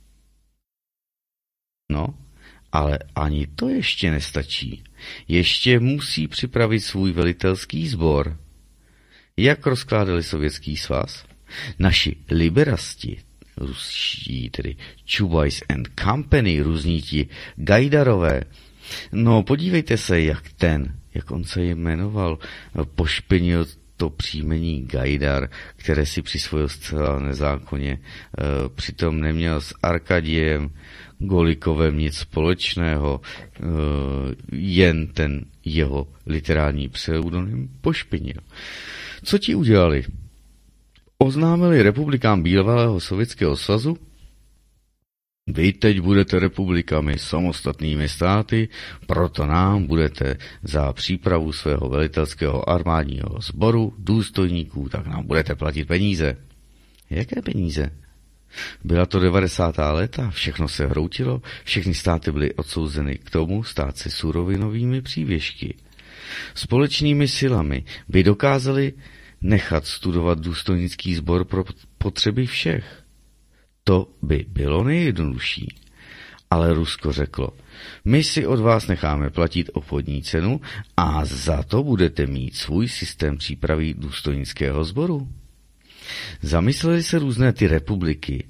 No, ale ani to ještě nestačí. Ještě musí připravit svůj velitelský sbor. Jak rozkládali Sovětský svaz? Naši liberasti, ruští, tedy Chubais and Company, různí ti Gajdarové. No, podívejte se, jak ten, jak on se jmenoval, pošpinil to příjmení Gajdar, které si přisvojil zcela nezákonně. E, přitom neměl s Arkadiem Golikovem nic společného, e, jen ten jeho literární pseudonym pošpinil. Co ti udělali? Oznámili republikám bývalého Sovětského svazu: vy teď budete republikami, samostatnými státy, proto nám budete za přípravu svého velitelského armádního sboru, důstojníků, tak nám budete platit peníze. Jaké peníze? Byla to devadesátá léta, všechno se hroutilo, všechny státy byly odsouzeny k tomu stát se surovinovými přívěšky. Společnými silami by dokázali nechat studovat důstojnický sbor pro potřeby všech. To by bylo nejjednodušší. Ale Rusko řeklo: my si od vás necháme platit obchodní cenu a za to budete mít svůj systém přípravy důstojnického sboru. Zamysleli se různé ty republiky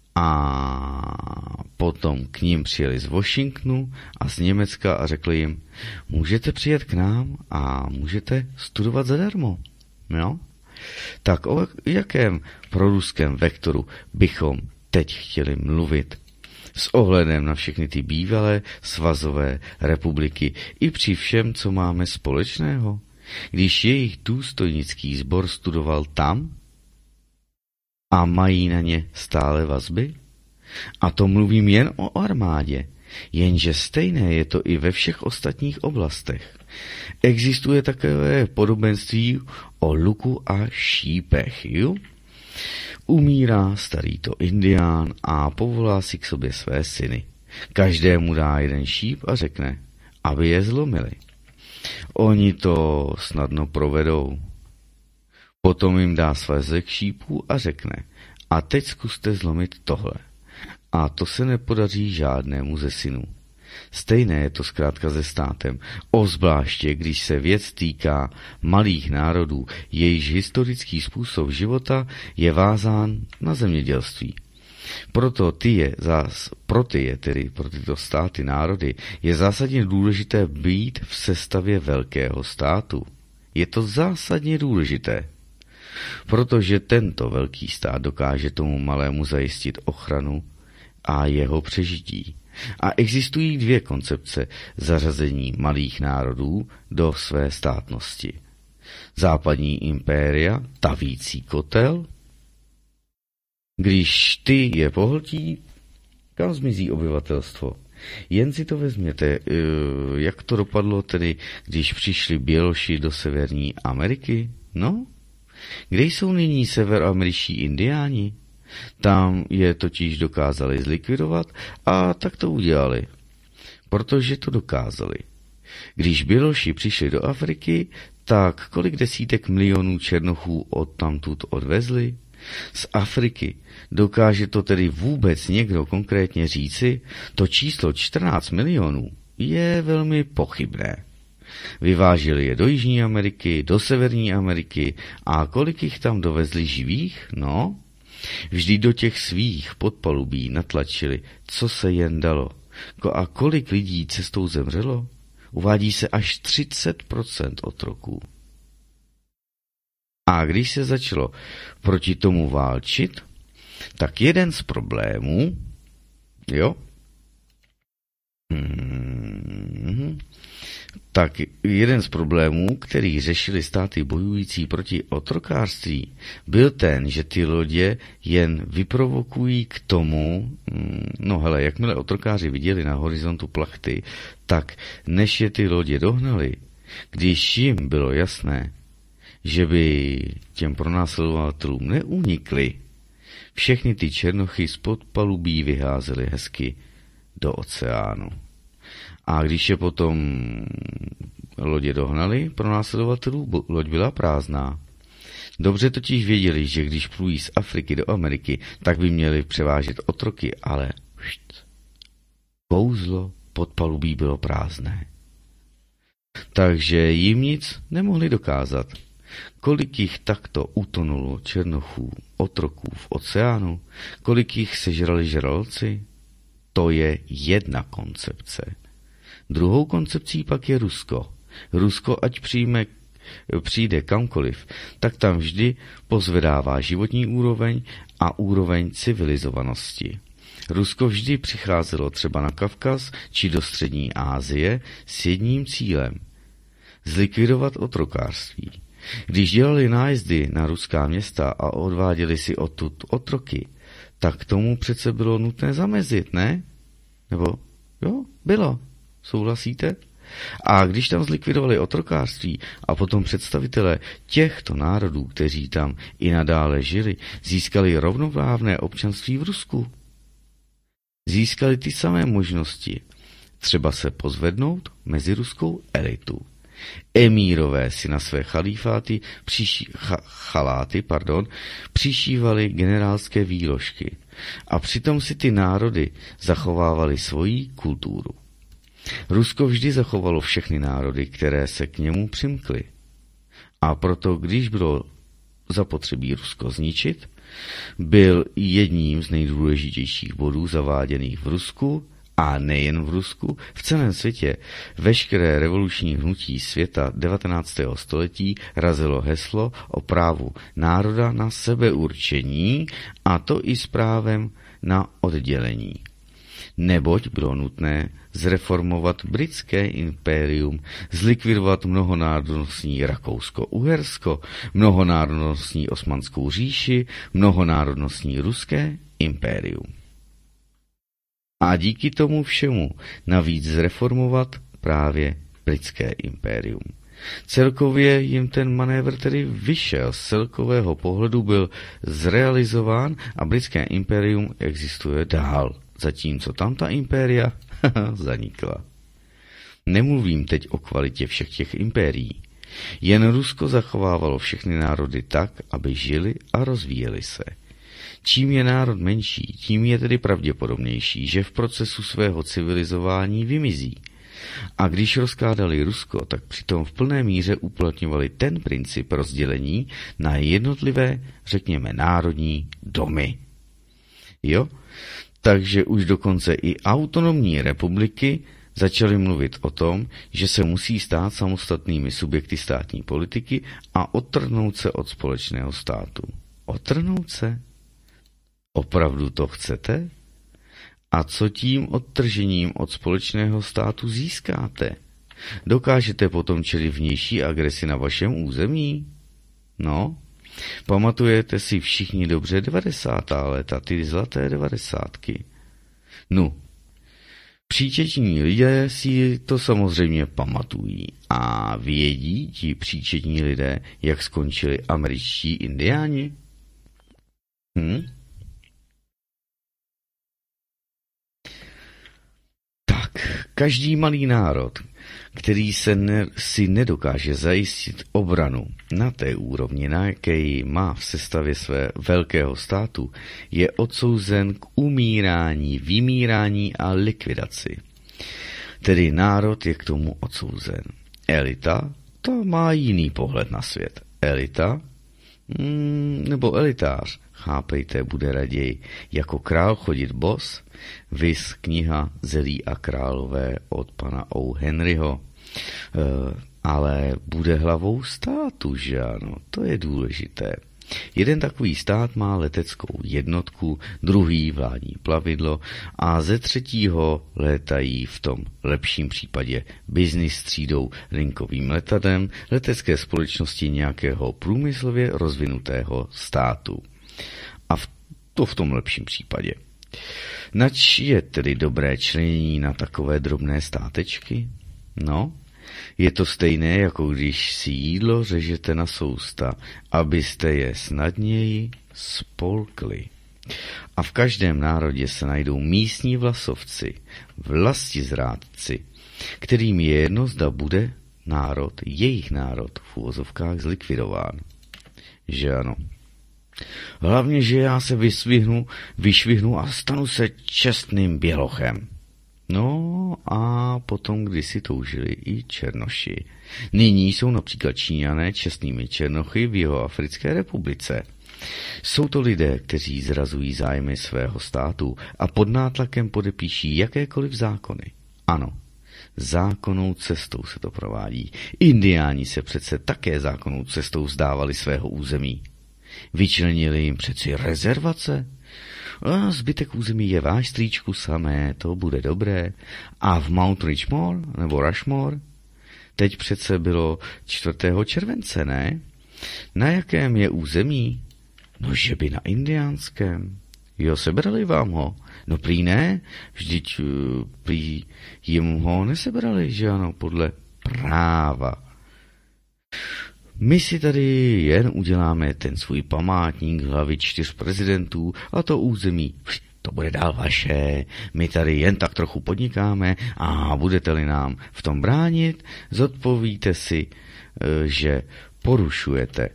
a potom k ním přijeli z Washingtonu a z Německa a řekli jim: můžete přijet k nám a můžete studovat zadarmo. No? Tak o jakém proruském vektoru bychom teď chtěli mluvit? S ohledem na všechny ty bývalé svazové republiky i při všem, co máme společného, když jejich důstojnický sbor studoval tam a mají na ně stále vazby? A to mluvím jen o armádě, jenže stejné je to i ve všech ostatních oblastech. Existuje takové podobenství o luku a šípech, jo? Umírá starý to indián a povolá si k sobě své syny. Každému dá jeden šíp a řekne, aby je zlomili. Oni to snadno provedou. Potom jim dá svazek šípů a řekne, a teď zkuste zlomit tohle. A to se nepodaří žádnému ze synů. Stejné je to zkrátka se státem, obzvláště když se věc týká malých národů, jejichž historický způsob života je vázán na zemědělství. Proto ty je, zás, pro ty je tedy pro tyto státy národy je zásadně důležité být v sestavě velkého státu. Je to zásadně důležité, protože tento velký stát dokáže tomu malému zajistit ochranu a jeho přežití. A existují dvě koncepce zařazení malých národů do své státnosti. Západní impéria, tavící kotel. Když ty je pohltí, kam zmizí obyvatelstvo? Jen si to vezměte, jak to dopadlo tedy, když přišli Běloši do Severní Ameriky? No, kde jsou nyní severoameričtí indiáni? Tam je totiž dokázali zlikvidovat a tak to udělali. Protože to dokázali. Když Běloši přišli do Afriky, tak kolik desítek milionů černochů odtamtud odvezli? Z Afriky dokáže to tedy vůbec někdo konkrétně říci? To číslo čtrnáct milionů je velmi pochybné. Vyváželi je do Jižní Ameriky, do Severní Ameriky a kolik jich tam dovezli živých? No, vždy do těch svých podpalubí natlačili, co se jen dalo. A kolik lidí cestou zemřelo? Uvádí se až třicet procent otroků. A když se začalo proti tomu válčit, tak jeden z problémů, jo, hmm, tak jeden z problémů, který řešili státy bojující proti otrokářství, byl ten, že ty lodě jen vyprovokují k tomu, no hele, jakmile otrokáři viděli na horizontu plachty, tak než je ty lodě dohnali, když jim bylo jasné, že by těm pronásledovatelům neunikli, všechny ty černochy spod palubí vyházeli hezky do oceánu. A když je potom lodě dohnali pronásledovatelů, loď byla prázdná. Dobře totiž věděli, že když plují z Afriky do Ameriky, tak by měli převážet otroky, ale kouzlo pod palubí bylo prázdné. Takže jim nic nemohli dokázat. Kolik jich takto utonulo černochů, otroků v oceánu, kolik jich sežrali žraloci, to je jedna koncepce. Druhou koncepcí pak je Rusko. Rusko, ať přijme, přijde kamkoliv, tak tam vždy pozvedává životní úroveň a úroveň civilizovanosti. Rusko vždy přicházelo třeba na Kavkaz či do střední Asie s jedním cílem – zlikvidovat otrokářství. Když dělali nájezdy na ruská města a odváděli si odtud otroky, tak tomu přece bylo nutné zamezit, ne? Nebo jo, bylo. Souhlasíte? A když tam zlikvidovali otrokářství a potom představitelé těchto národů, kteří tam i nadále žili, získali rovnoprávné občanství v Rusku. Získali ty samé možnosti. Třeba se pozvednout mezi ruskou elitu. Emírové si na své chalífáty, příší, cha, chaláty pardon, přišívali generálské výložky a přitom si ty národy zachovávaly svoji kulturu. Rusko vždy zachovalo všechny národy, které se k němu přimkly. A proto, když bylo zapotřebí Rusko zničit, byl jedním z nejdůležitějších bodů zaváděných v Rusku a nejen v Rusku, v celém světě. Veškeré revoluční hnutí světa devatenáctého století razilo heslo o právu národa na sebeurčení, a to i s právem na oddělení. Neboť bylo nutné zreformovat britské impérium, zlikvidovat mnohonárodnostní Rakousko-Uhersko, mnohonárodnostní Osmanskou říši, mnohonárodnostní ruské impérium. A díky tomu všemu navíc zreformovat právě britské impérium. Celkově jim ten manévr tedy vyšel, z celkového pohledu byl zrealizován a britské impérium existuje dál, zatímco tamta impéria zanikla. Nemluvím teď o kvalitě všech těch impérií. Jen Rusko zachovávalo všechny národy tak, aby žili a rozvíjeli se. Čím je národ menší, tím je tedy pravděpodobnější, že v procesu svého civilizování vymizí. A když rozkládali Rusko, tak přitom v plné míře uplatňovali ten princip rozdělení na jednotlivé, řekněme, národní domy. Jo? Takže už dokonce i autonomní republiky začaly mluvit o tom, že se musí stát samostatnými subjekty státní politiky a odtrhnout se od společného státu. Odtrhnout se? Opravdu to chcete? A co tím odtržením od společného státu získáte? Dokážete potom čelit vnější agresi na vašem území? No, pamatujete si všichni dobře devadesátá léta, ty zlaté devadesátky. No, příčetní lidé si to samozřejmě pamatují a vědí ti příčetní lidé, jak skončili američtí indiáni? Hm? Tak, každý malý národ, který se ne, si nedokáže zajistit obranu na té úrovni, na jaké má v sestavě své velkého státu, je odsouzen k umírání, vymírání a likvidaci. Tedy národ je k tomu odsouzen. Elita, to má jiný pohled na svět. Elita, hmm, nebo elitář, chápejte, bude raději jako král chodit bos, viz kniha Zelí a králové od pana O. Henryho. E, ale bude hlavou státu, že ano, to je důležité. Jeden takový stát má leteckou jednotku, druhý vládní plavidlo a ze třetího létají v tom lepším případě business třídou linkovým letadlem letecké společnosti nějakého průmyslově rozvinutého státu. A v, to v tom lepším případě. Nač je tedy dobré členění na takové drobné státečky? No, je to stejné, jako když si jídlo řežete na sousta, abyste je snadněji spolkli. A v každém národě se najdou místní vlasovci, vlastizrádci, kterým je jedno, zda bude národ, jejich národ v uvozovkách zlikvidován. Že ano. Hlavně, že já se vysvihnu, vyšvihnu a stanu se čestným bělochem. No a potom kdysi toužili i černoši. Nyní jsou například Číňané čestnými černochy v Jihoafrické republice. Jsou to lidé, kteří zrazují zájmy svého státu a pod nátlakem podepíší jakékoliv zákony. Ano, zákonnou cestou se to provádí. Indiáni se přece také zákonnou cestou vzdávali svého území. Vyčlenili jim přeci rezervace. A zbytek území je váš, strýčku, samé, to bude dobré. A v Mount Rushmore, nebo Rushmore, teď přece bylo čtvrtého července, ne? Na jakém je území? No, že by na indiánském. Jo, sebrali vám ho? No prý ne, vždyť prý jim ho nesebrali, že ano, podle práva. My si tady jen uděláme ten svůj památník hlavy čtyř prezidentů a to území, to bude dál vaše. My tady jen tak trochu podnikáme a budete-li nám v tom bránit, zodpovíte si, že porušujete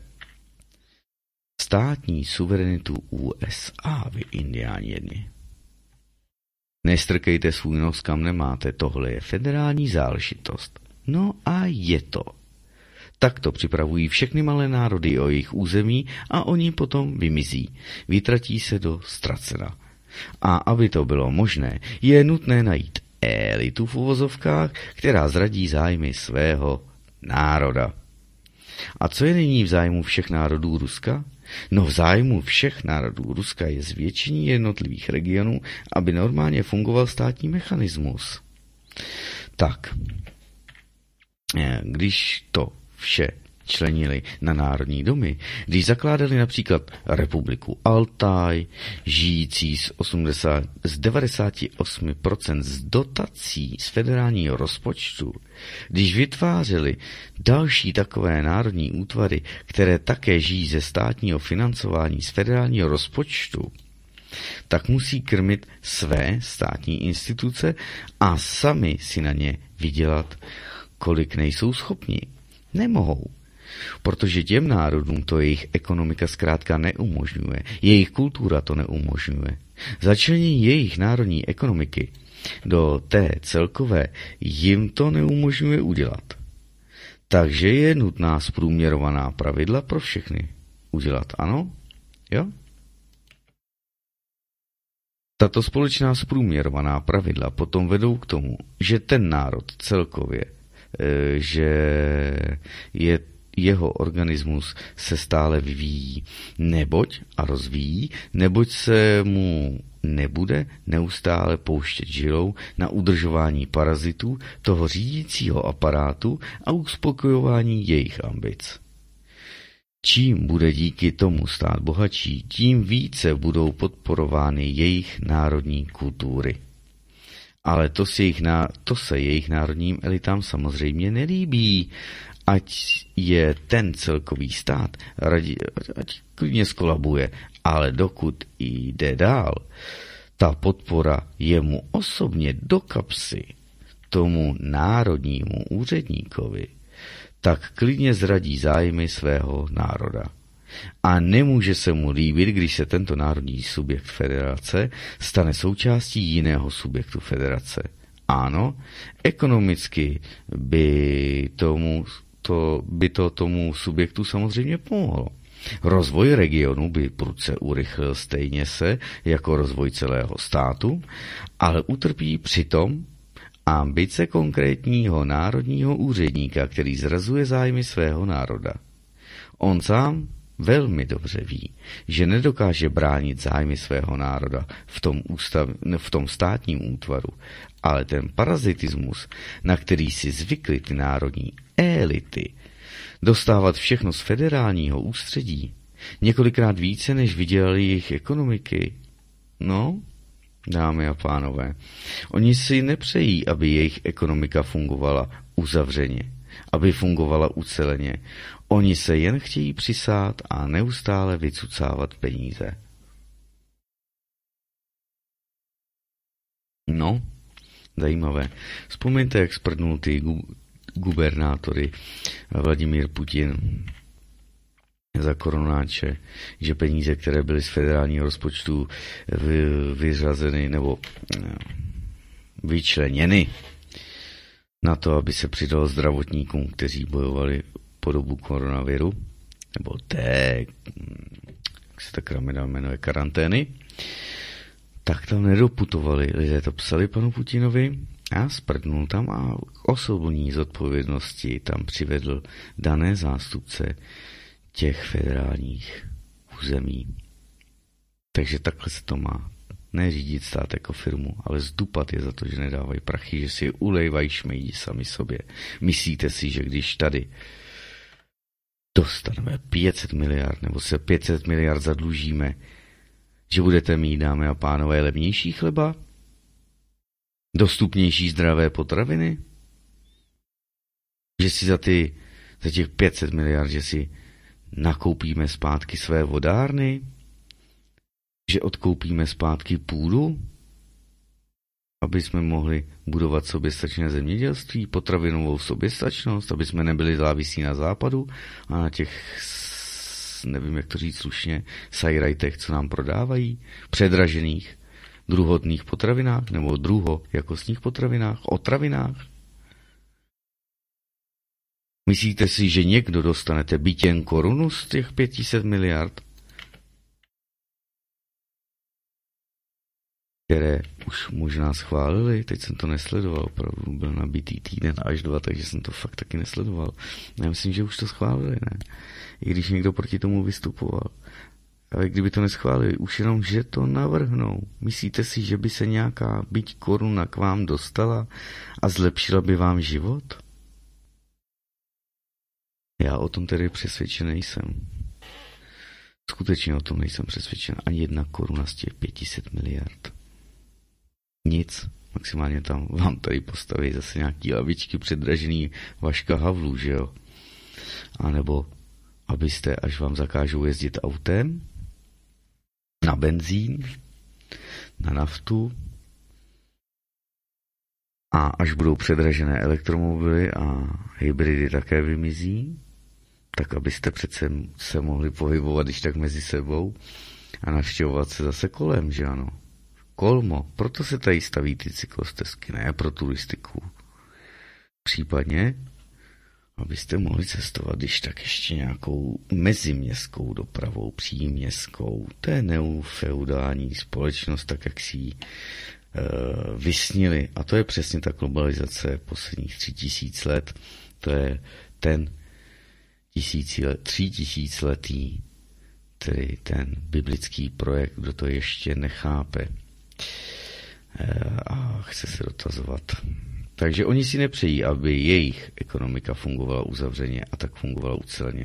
státní suverenitu U S A, vy indiáni jedni. Nestrkejte svůj nos kam nemáte, tohle je federální záležitost. No a je to. Tak to připravují všechny malé národy o jejich území a oni potom vymizí. Vytratí se do ztracena. A aby to bylo možné, je nutné najít elitu v uvozovkách, která zradí zájmy svého národa. A co je nyní v zájmu všech národů Ruska? No v zájmu všech národů Ruska je zvětšení jednotlivých regionů, aby normálně fungoval státní mechanismus. Tak, když to vše členili na národní domy, když zakládali například republiku Altaj, žijící z, osmdesát, z devadesát osm procent z dotací z federálního rozpočtu, když vytvářeli další takové národní útvary, které také žijí ze státního financování z federálního rozpočtu, tak musí krmit své státní instituce a sami si na ně vydělat, kolik nejsou schopni. Nemohou. Protože těm národům to jejich ekonomika zkrátka neumožňuje. Jejich kultura to neumožňuje. Začlenění jejich národní ekonomiky do té celkové jim to neumožňuje udělat. Takže je nutná zprůměrovaná pravidla pro všechny udělat. Ano? Jo? Tato společná zprůměrovaná pravidla potom vedou k tomu, že ten národ celkově, že je jeho organismus se stále vyvíjí, neboť a rozvíjí, neboť se mu nebude neustále pouštět žilou na udržování parazitů toho řídícího aparátu a uspokojování jejich ambic. Čím bude díky tomu stát bohatší, tím více budou podporovány jejich národní kultury. Ale to se jejich, ná, to se jejich národním elitám samozřejmě nelíbí, ať je ten celkový stát, radi, ať klidně skolabuje, ale dokud jde dál, ta podpora jemu osobně do kapsy, tomu národnímu úředníkovi, tak klidně zradí zájmy svého národa. A nemůže se mu líbit, když se tento národní subjekt federace stane součástí jiného subjektu federace. Ano, ekonomicky by tomu, to, by to tomu subjektu samozřejmě pomohlo. Rozvoj regionu by prudce urychlil stejně se jako rozvoj celého státu, ale utrpí přitom ambice konkrétního národního úředníka, který zrazuje zájmy svého národa. On sám velmi dobře ví, že nedokáže bránit zájmy svého národa v tom, ústav, v tom státním útvaru, ale ten parazitismus, na který si zvykly ty národní elity, dostávat všechno z federálního ústředí, několikrát více, než vydělali jejich ekonomiky. No, dámy a pánové, oni si nepřejí, aby jejich ekonomika fungovala uzavřeně, aby fungovala uceleně. Oni se jen chtějí přisát a neustále vycucávat peníze. No, zajímavé. Vzpomeňte, jak sprdnul ty gu- gubernátory Vladimír Putin za koronáče, že peníze, které byly z federálního rozpočtu vy, vyřazeny nebo vyčleněny na to, aby se přidalo zdravotníkům, kteří bojovali po dobu koronaviru, nebo té, jak se ta kramida jmenuje, karantény, tak tam nedoputovali. Lidé to psali panu Putinovi a sprdnul tam a k osobní zodpovědnosti tam přivedl dané zástupce těch federálních území. Takže takhle se to má. Neřídit stát jako firmu, ale zdupat je za to, že nedávají prachy, že si je ulejvají šmejdí sami sobě. Myslíte si, že když tady dostaneme pět set miliard, nebo se pět set miliard zadlužíme, že budete mít, dámy a pánové, levnější chleba? Dostupnější zdravé potraviny? Že si za, ty, za těch pět set miliard, že si nakoupíme zpátky své vodárny? Že odkoupíme zpátky půdu? Aby jsme mohli budovat soběstačné zemědělství, potravinovou soběstačnost, aby jsme nebyli závisí na západu a na těch, nevím jak to říct slušně, sajrajtech, co nám prodávají, předražených druhotných potravinách nebo druho jakostních potravinách, otravinách. Myslíte si, že někdo dostanete byť jen korunu z těch pět set miliard? Které už možná schválili, teď jsem to nesledoval, opravdu byl nabitý týden až dva, takže jsem to fakt taky nesledoval. Já myslím, že už to schválili, ne? I když někdo proti tomu vystupoval. Ale kdyby to neschválili, už jenom, že to navrhnou. Myslíte si, že by se nějaká byť koruna k vám dostala a zlepšila by vám život? Já o tom tedy přesvědčen nejsem. Skutečně o tom nejsem přesvědčen. Ani jedna koruna z těch pět set miliard. Nic. Maximálně tam vám tady postaví zase nějaký lavičky předražený Vaška Havlů, že jo? A nebo abyste, až vám zakážou jezdit autem, na benzín, na naftu, A až budou předražené elektromobily a hybridy také vymizí, tak abyste přece se mohli pohybovat když tak mezi sebou a navštěvovat se zase kolem, že ano. Kolmo, proto se tady staví ty cyklostezky, ne pro turistiku. Případně, abyste mohli cestovat když tak ještě nějakou meziměstskou dopravou, příměstskou. To je neufeudální společnost, tak jak si ji uh, vysnili. A to je přesně ta globalizace posledních tři tisíc let. To je ten tisícilet, tří tisíciletý, tedy ten biblický projekt, kdo to ještě nechápe a chce se dotazovat. Takže oni si nepřejí, aby jejich ekonomika fungovala uzavřeně a tak fungovala uceleně.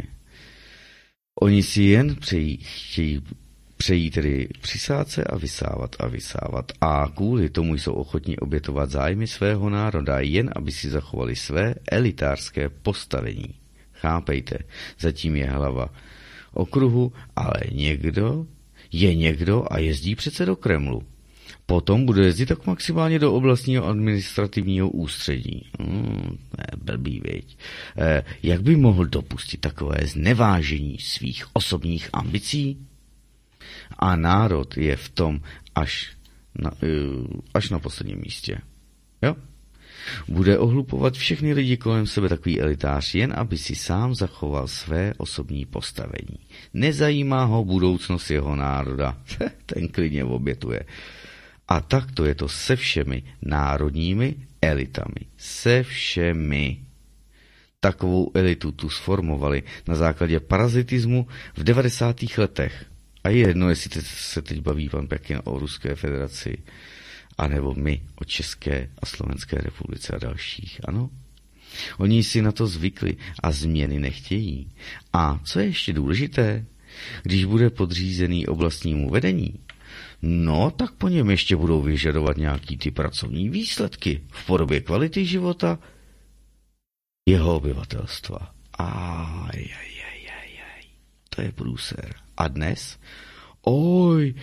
Oni si jen přejí, chtějí, přejí tedy přisát se a vysávat a vysávat. A kvůli tomu jsou ochotní obětovat zájmy svého národa, jen aby si zachovali své elitářské postavení. Chápejte, zatím je hlava okruhu, ale někdo je někdo a jezdí přece do Kremlu. Potom bude jezdit tak maximálně do oblastního administrativního ústředí. Hmm, ne, blbý, věď. Eh, jak by mohl dopustit takové znevážení svých osobních ambicí? A národ je v tom až na, až na posledním místě. Jo? Bude ohlupovat všechny lidi kolem sebe takový elitář, jen aby si sám zachoval své osobní postavení. Nezajímá ho budoucnost jeho národa. Ten klidně obětuje. A takto je to se všemi národními elitami. Se všemi. Takovou elitu tu sformovali na základě parazitismu v devadesátých letech. A je jedno, jestli se teď baví pan Pekin o Ruské federaci, anebo my o České a Slovenské republice a dalších. Ano? Oni si na to zvykli a změny nechtějí. A co je ještě důležité, když bude podřízený oblastnímu vedení, no tak po něm ještě budou vyžadovat nějaký ty pracovní výsledky v podobě kvality života jeho obyvatelstva. Aj, aj, aj, aj, aj. To je průser. A dnes? Oj,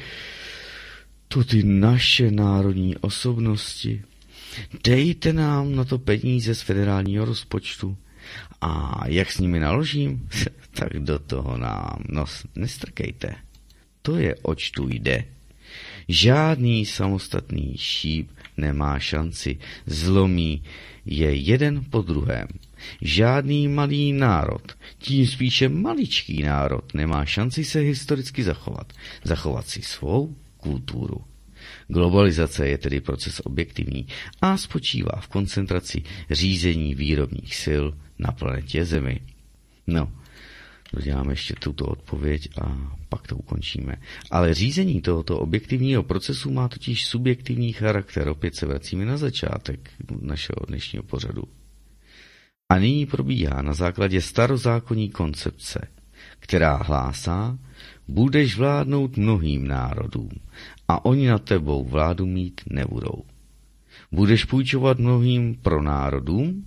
to ty naše národní osobnosti. Dejte nám na to peníze z federálního rozpočtu. A jak s nimi naložím? Tak do toho nám nos nestrkejte. To je, oč tu jde. Žádný samostatný šíp nemá šanci, zlomí je jeden po druhém. Žádný malý národ, tím spíše maličký národ, nemá šanci se historicky zachovat. Zachovat si svou kulturu. Globalizace je tedy proces objektivní a spočívá v koncentraci řízení výrobních sil na planetě Zemi. No, doděláme ještě tuto odpověď a pak to ukončíme. Ale řízení tohoto objektivního procesu má totiž subjektivní charakter. Opět se vracíme na začátek našeho dnešního pořadu. A nyní probíhá na základě starozákonní koncepce, která hlásá, budeš vládnout mnohým národům a oni nad tebou vládu mít nebudou. Budeš půjčovat mnohým pronárodům,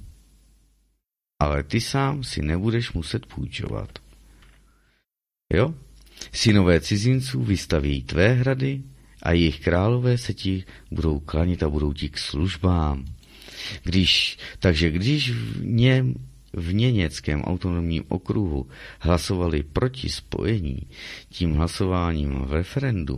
ale ty sám si nebudeš muset půjčovat. Jo? Synové cizinců vystaví tvé hrady a jejich králové se ti budou klanit a budou ti k službám. Když, takže když v něm v Něněckém autonomním okruhu hlasovali proti spojení tím hlasováním v referendu,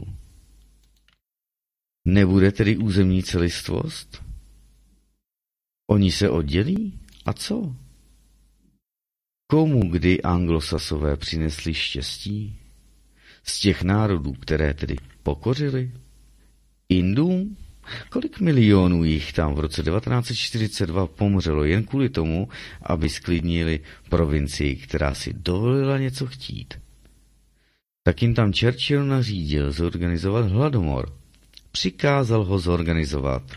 nebude tedy územní celistvost? Oni se oddělí? A co? Komu kdy anglosasové přinesli štěstí? Z těch národů, které tedy pokořili? Indům? Kolik milionů jich tam v roce devatenáct set čtyřicet dva pomřelo jen kvůli tomu, aby sklidnili provincii, která si dovolila něco chtít? Tak jim tam Churchill nařídil zorganizovat hladomor. Přikázal ho zorganizovat.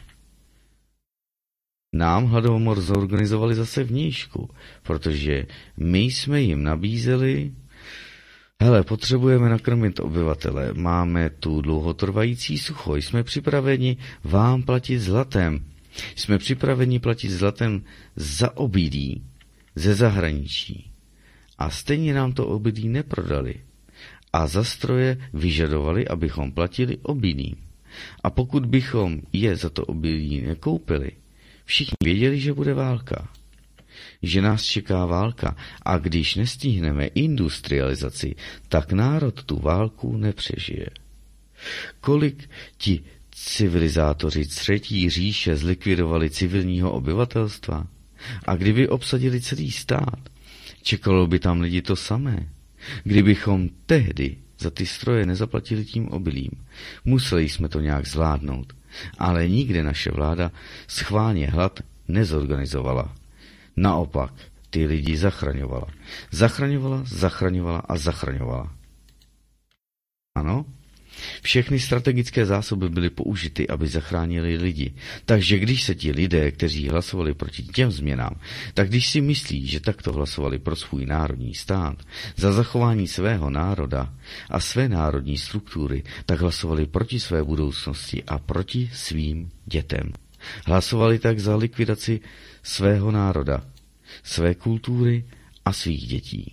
Nám hladomor zorganizovali zase vnějšku, protože my jsme jim nabízeli, hele, potřebujeme nakrmit obyvatele, máme tu dlouhotrvající sucho, jsme připraveni vám platit zlatem, jsme připraveni platit zlatem za obydlí ze zahraničí. A stejně nám to obydlí neprodali. A za stroje vyžadovali, abychom platili obydlí. A pokud bychom je za to obydlí nekoupili, Všichni věděli, že bude válka. Že nás čeká válka a když nestihneme industrializaci, tak národ tu válku nepřežije. Kolik ti civilizátoři třetí říše zlikvidovali civilního obyvatelstva? A kdyby obsadili celý stát, čekalo by tam lidi to samé. Kdybychom tehdy za ty stroje nezaplatili tím obilím, museli jsme to nějak zvládnout, ale nikde naše vláda schválně hlad nezorganizovala. Naopak, ty lidi zachraňovala. Zachraňovala, zachraňovala a zachraňovala. Ano, všechny strategické zásoby byly použity, aby zachránili lidi. Takže když se ti lidé, kteří hlasovali proti těm změnám, tak když si myslí, že takto hlasovali pro svůj národní stát, za zachování svého národa a své národní struktury, tak hlasovali proti své budoucnosti a proti svým dětem. Hlasovali tak za likvidaci svého národa, své kultury a svých dětí.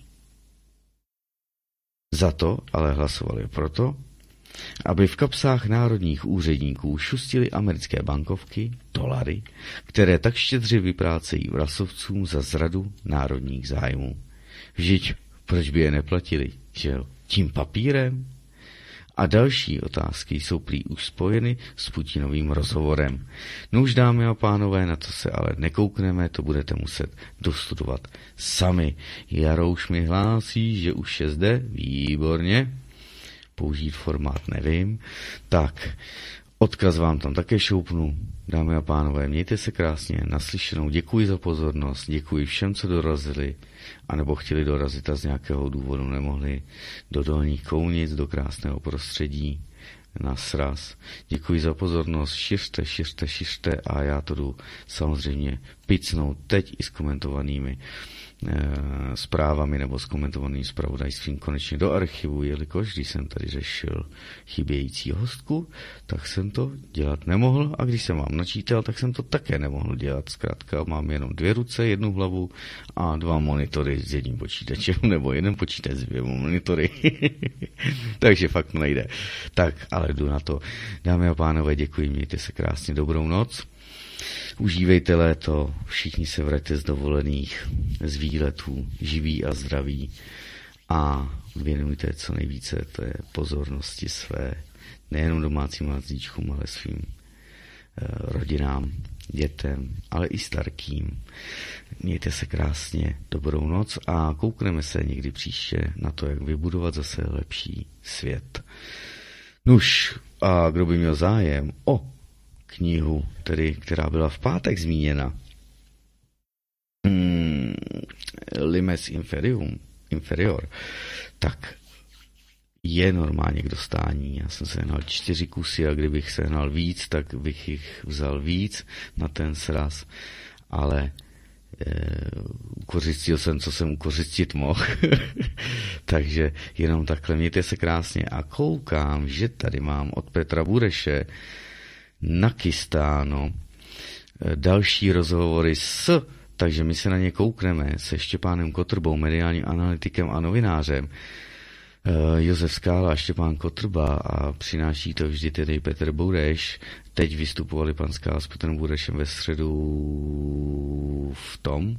Za to ale hlasovali proto, aby v kapsách národních úředníků šustily americké bankovky, dolary, které tak štědře vyplácejí vlasovcům za zradu národních zájmů. Vždyť proč by je neplatili, že jo? Tím papírem? A další otázky jsou prý už spojeny s Putinovým rozhovorem. Nuž, dámy a pánové, na to se ale nekoukneme, to budete muset dostudovat sami. Jarouš mi hlásí, že už je zde, výborně. Použít formát nevím. Tak, odkaz vám tam také šoupnu. Dámy a pánové, mějte se krásně, naslyšenou, děkuji za pozornost, děkuji všem, co dorazili, anebo chtěli dorazit a z nějakého důvodu nemohli do Dolních Kounic, do krásného prostředí, na sraz. Děkuji za pozornost, šiřte, šiřte, šiřte a já to jdu samozřejmě picnout teď i s komentovanými zprávami nebo s komentovaným zpravodajstvím konečně do archivu, jelikož když jsem tady řešil chybějící hostku, tak jsem to dělat nemohl a když jsem vám načítal, tak jsem to také nemohl dělat. Zkrátka mám jenom dvě ruce, jednu hlavu a dva monitory s jedním počítačem, nebo jeden počítač s dvěma monitory. Takže fakt nejde. Tak, ale jdu na to. Dámy a pánové, děkuji, mějte se krásně, dobrou noc. Užívejte léto, všichni se vraťte z dovolených, z výletů, živí a zdraví a věnujte co nejvíce té pozornosti své, nejenom domácím mazlíčkům, ale svým e, rodinám, dětem, ale i starkým. Mějte se krásně, dobrou noc a koukneme se někdy příště na to, jak vybudovat zase lepší svět. Nuž, a kdo by měl zájem o knihu, tedy, která byla v pátek zmíněna, hmm, Limes Inferium, Inferior, tak je normálně k dostání. Já jsem sehnal čtyři kusy a kdybych sehnal víc, tak bych jich vzal víc na ten sraz, ale e, ukořistil jsem, co jsem ukořistit mohl. Takže jenom takhle, mějte se krásně a koukám, že tady mám od Petra Bureše nachystáno další rozhovory s, takže my se na ně koukneme, se Štěpánem Kotrbou, mediálním analytikem a novinářem. Josef Skála a Štěpán Kotrba a přináší to vždy tedy Petr Bureš. Teď vystupovali pan Skála s Petrem Burešem ve středu v tom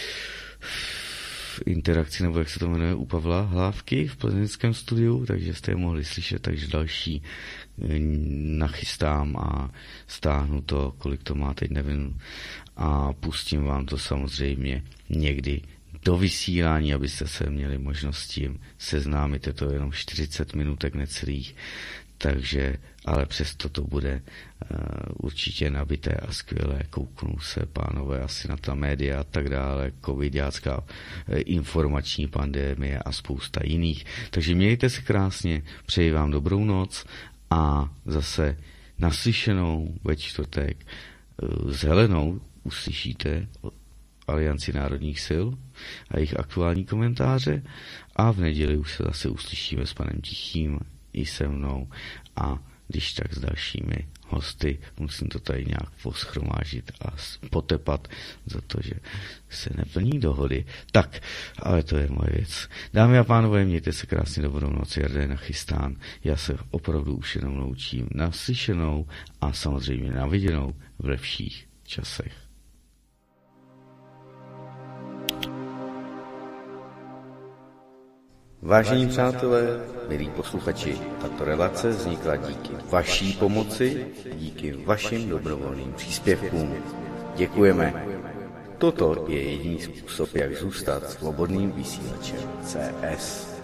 v interakci, nebo jak se to jmenuje, u Pavla Hlávky v plzeňském studiu, takže jste je mohli slyšet, takže další nachystám a stáhnu to, kolik to má, teď nevím, a pustím vám to samozřejmě někdy do vysílání, abyste se měli možnost s tím seznámit. Je to jenom čtyřicet minutek necelých, takže, ale přesto to bude uh, určitě nabité a skvělé. Kouknou se, pánové, asi na ta média a tak dále, covidácká uh, informační pandemie a spousta jiných. Takže mějte se krásně, přeji vám dobrou noc a zase naslyšenou ve čtvrtek uh, s Helenou uslyšíte Alianci národních sil a jejich aktuální komentáře a v neděli už se zase uslyšíme s panem Tichým i se mnou a když tak s dalšími hosty. Musím to tady nějak poschromážit a potepat za to, že se neplní dohody. Tak, ale to je moje věc. Dámy a pánové, mějte se krásně, dobrou noc, Jarda nachystán. Já se opravdu už jenom naučím naslyšenou a samozřejmě naviděnou v lepších časech. Vážení přátelé, milí posluchači, tato relace vznikla díky vaší pomoci, díky vašim dobrovolným příspěvkům. Děkujeme. Toto je jediný způsob, jak zůstat svobodným vysílačem C S.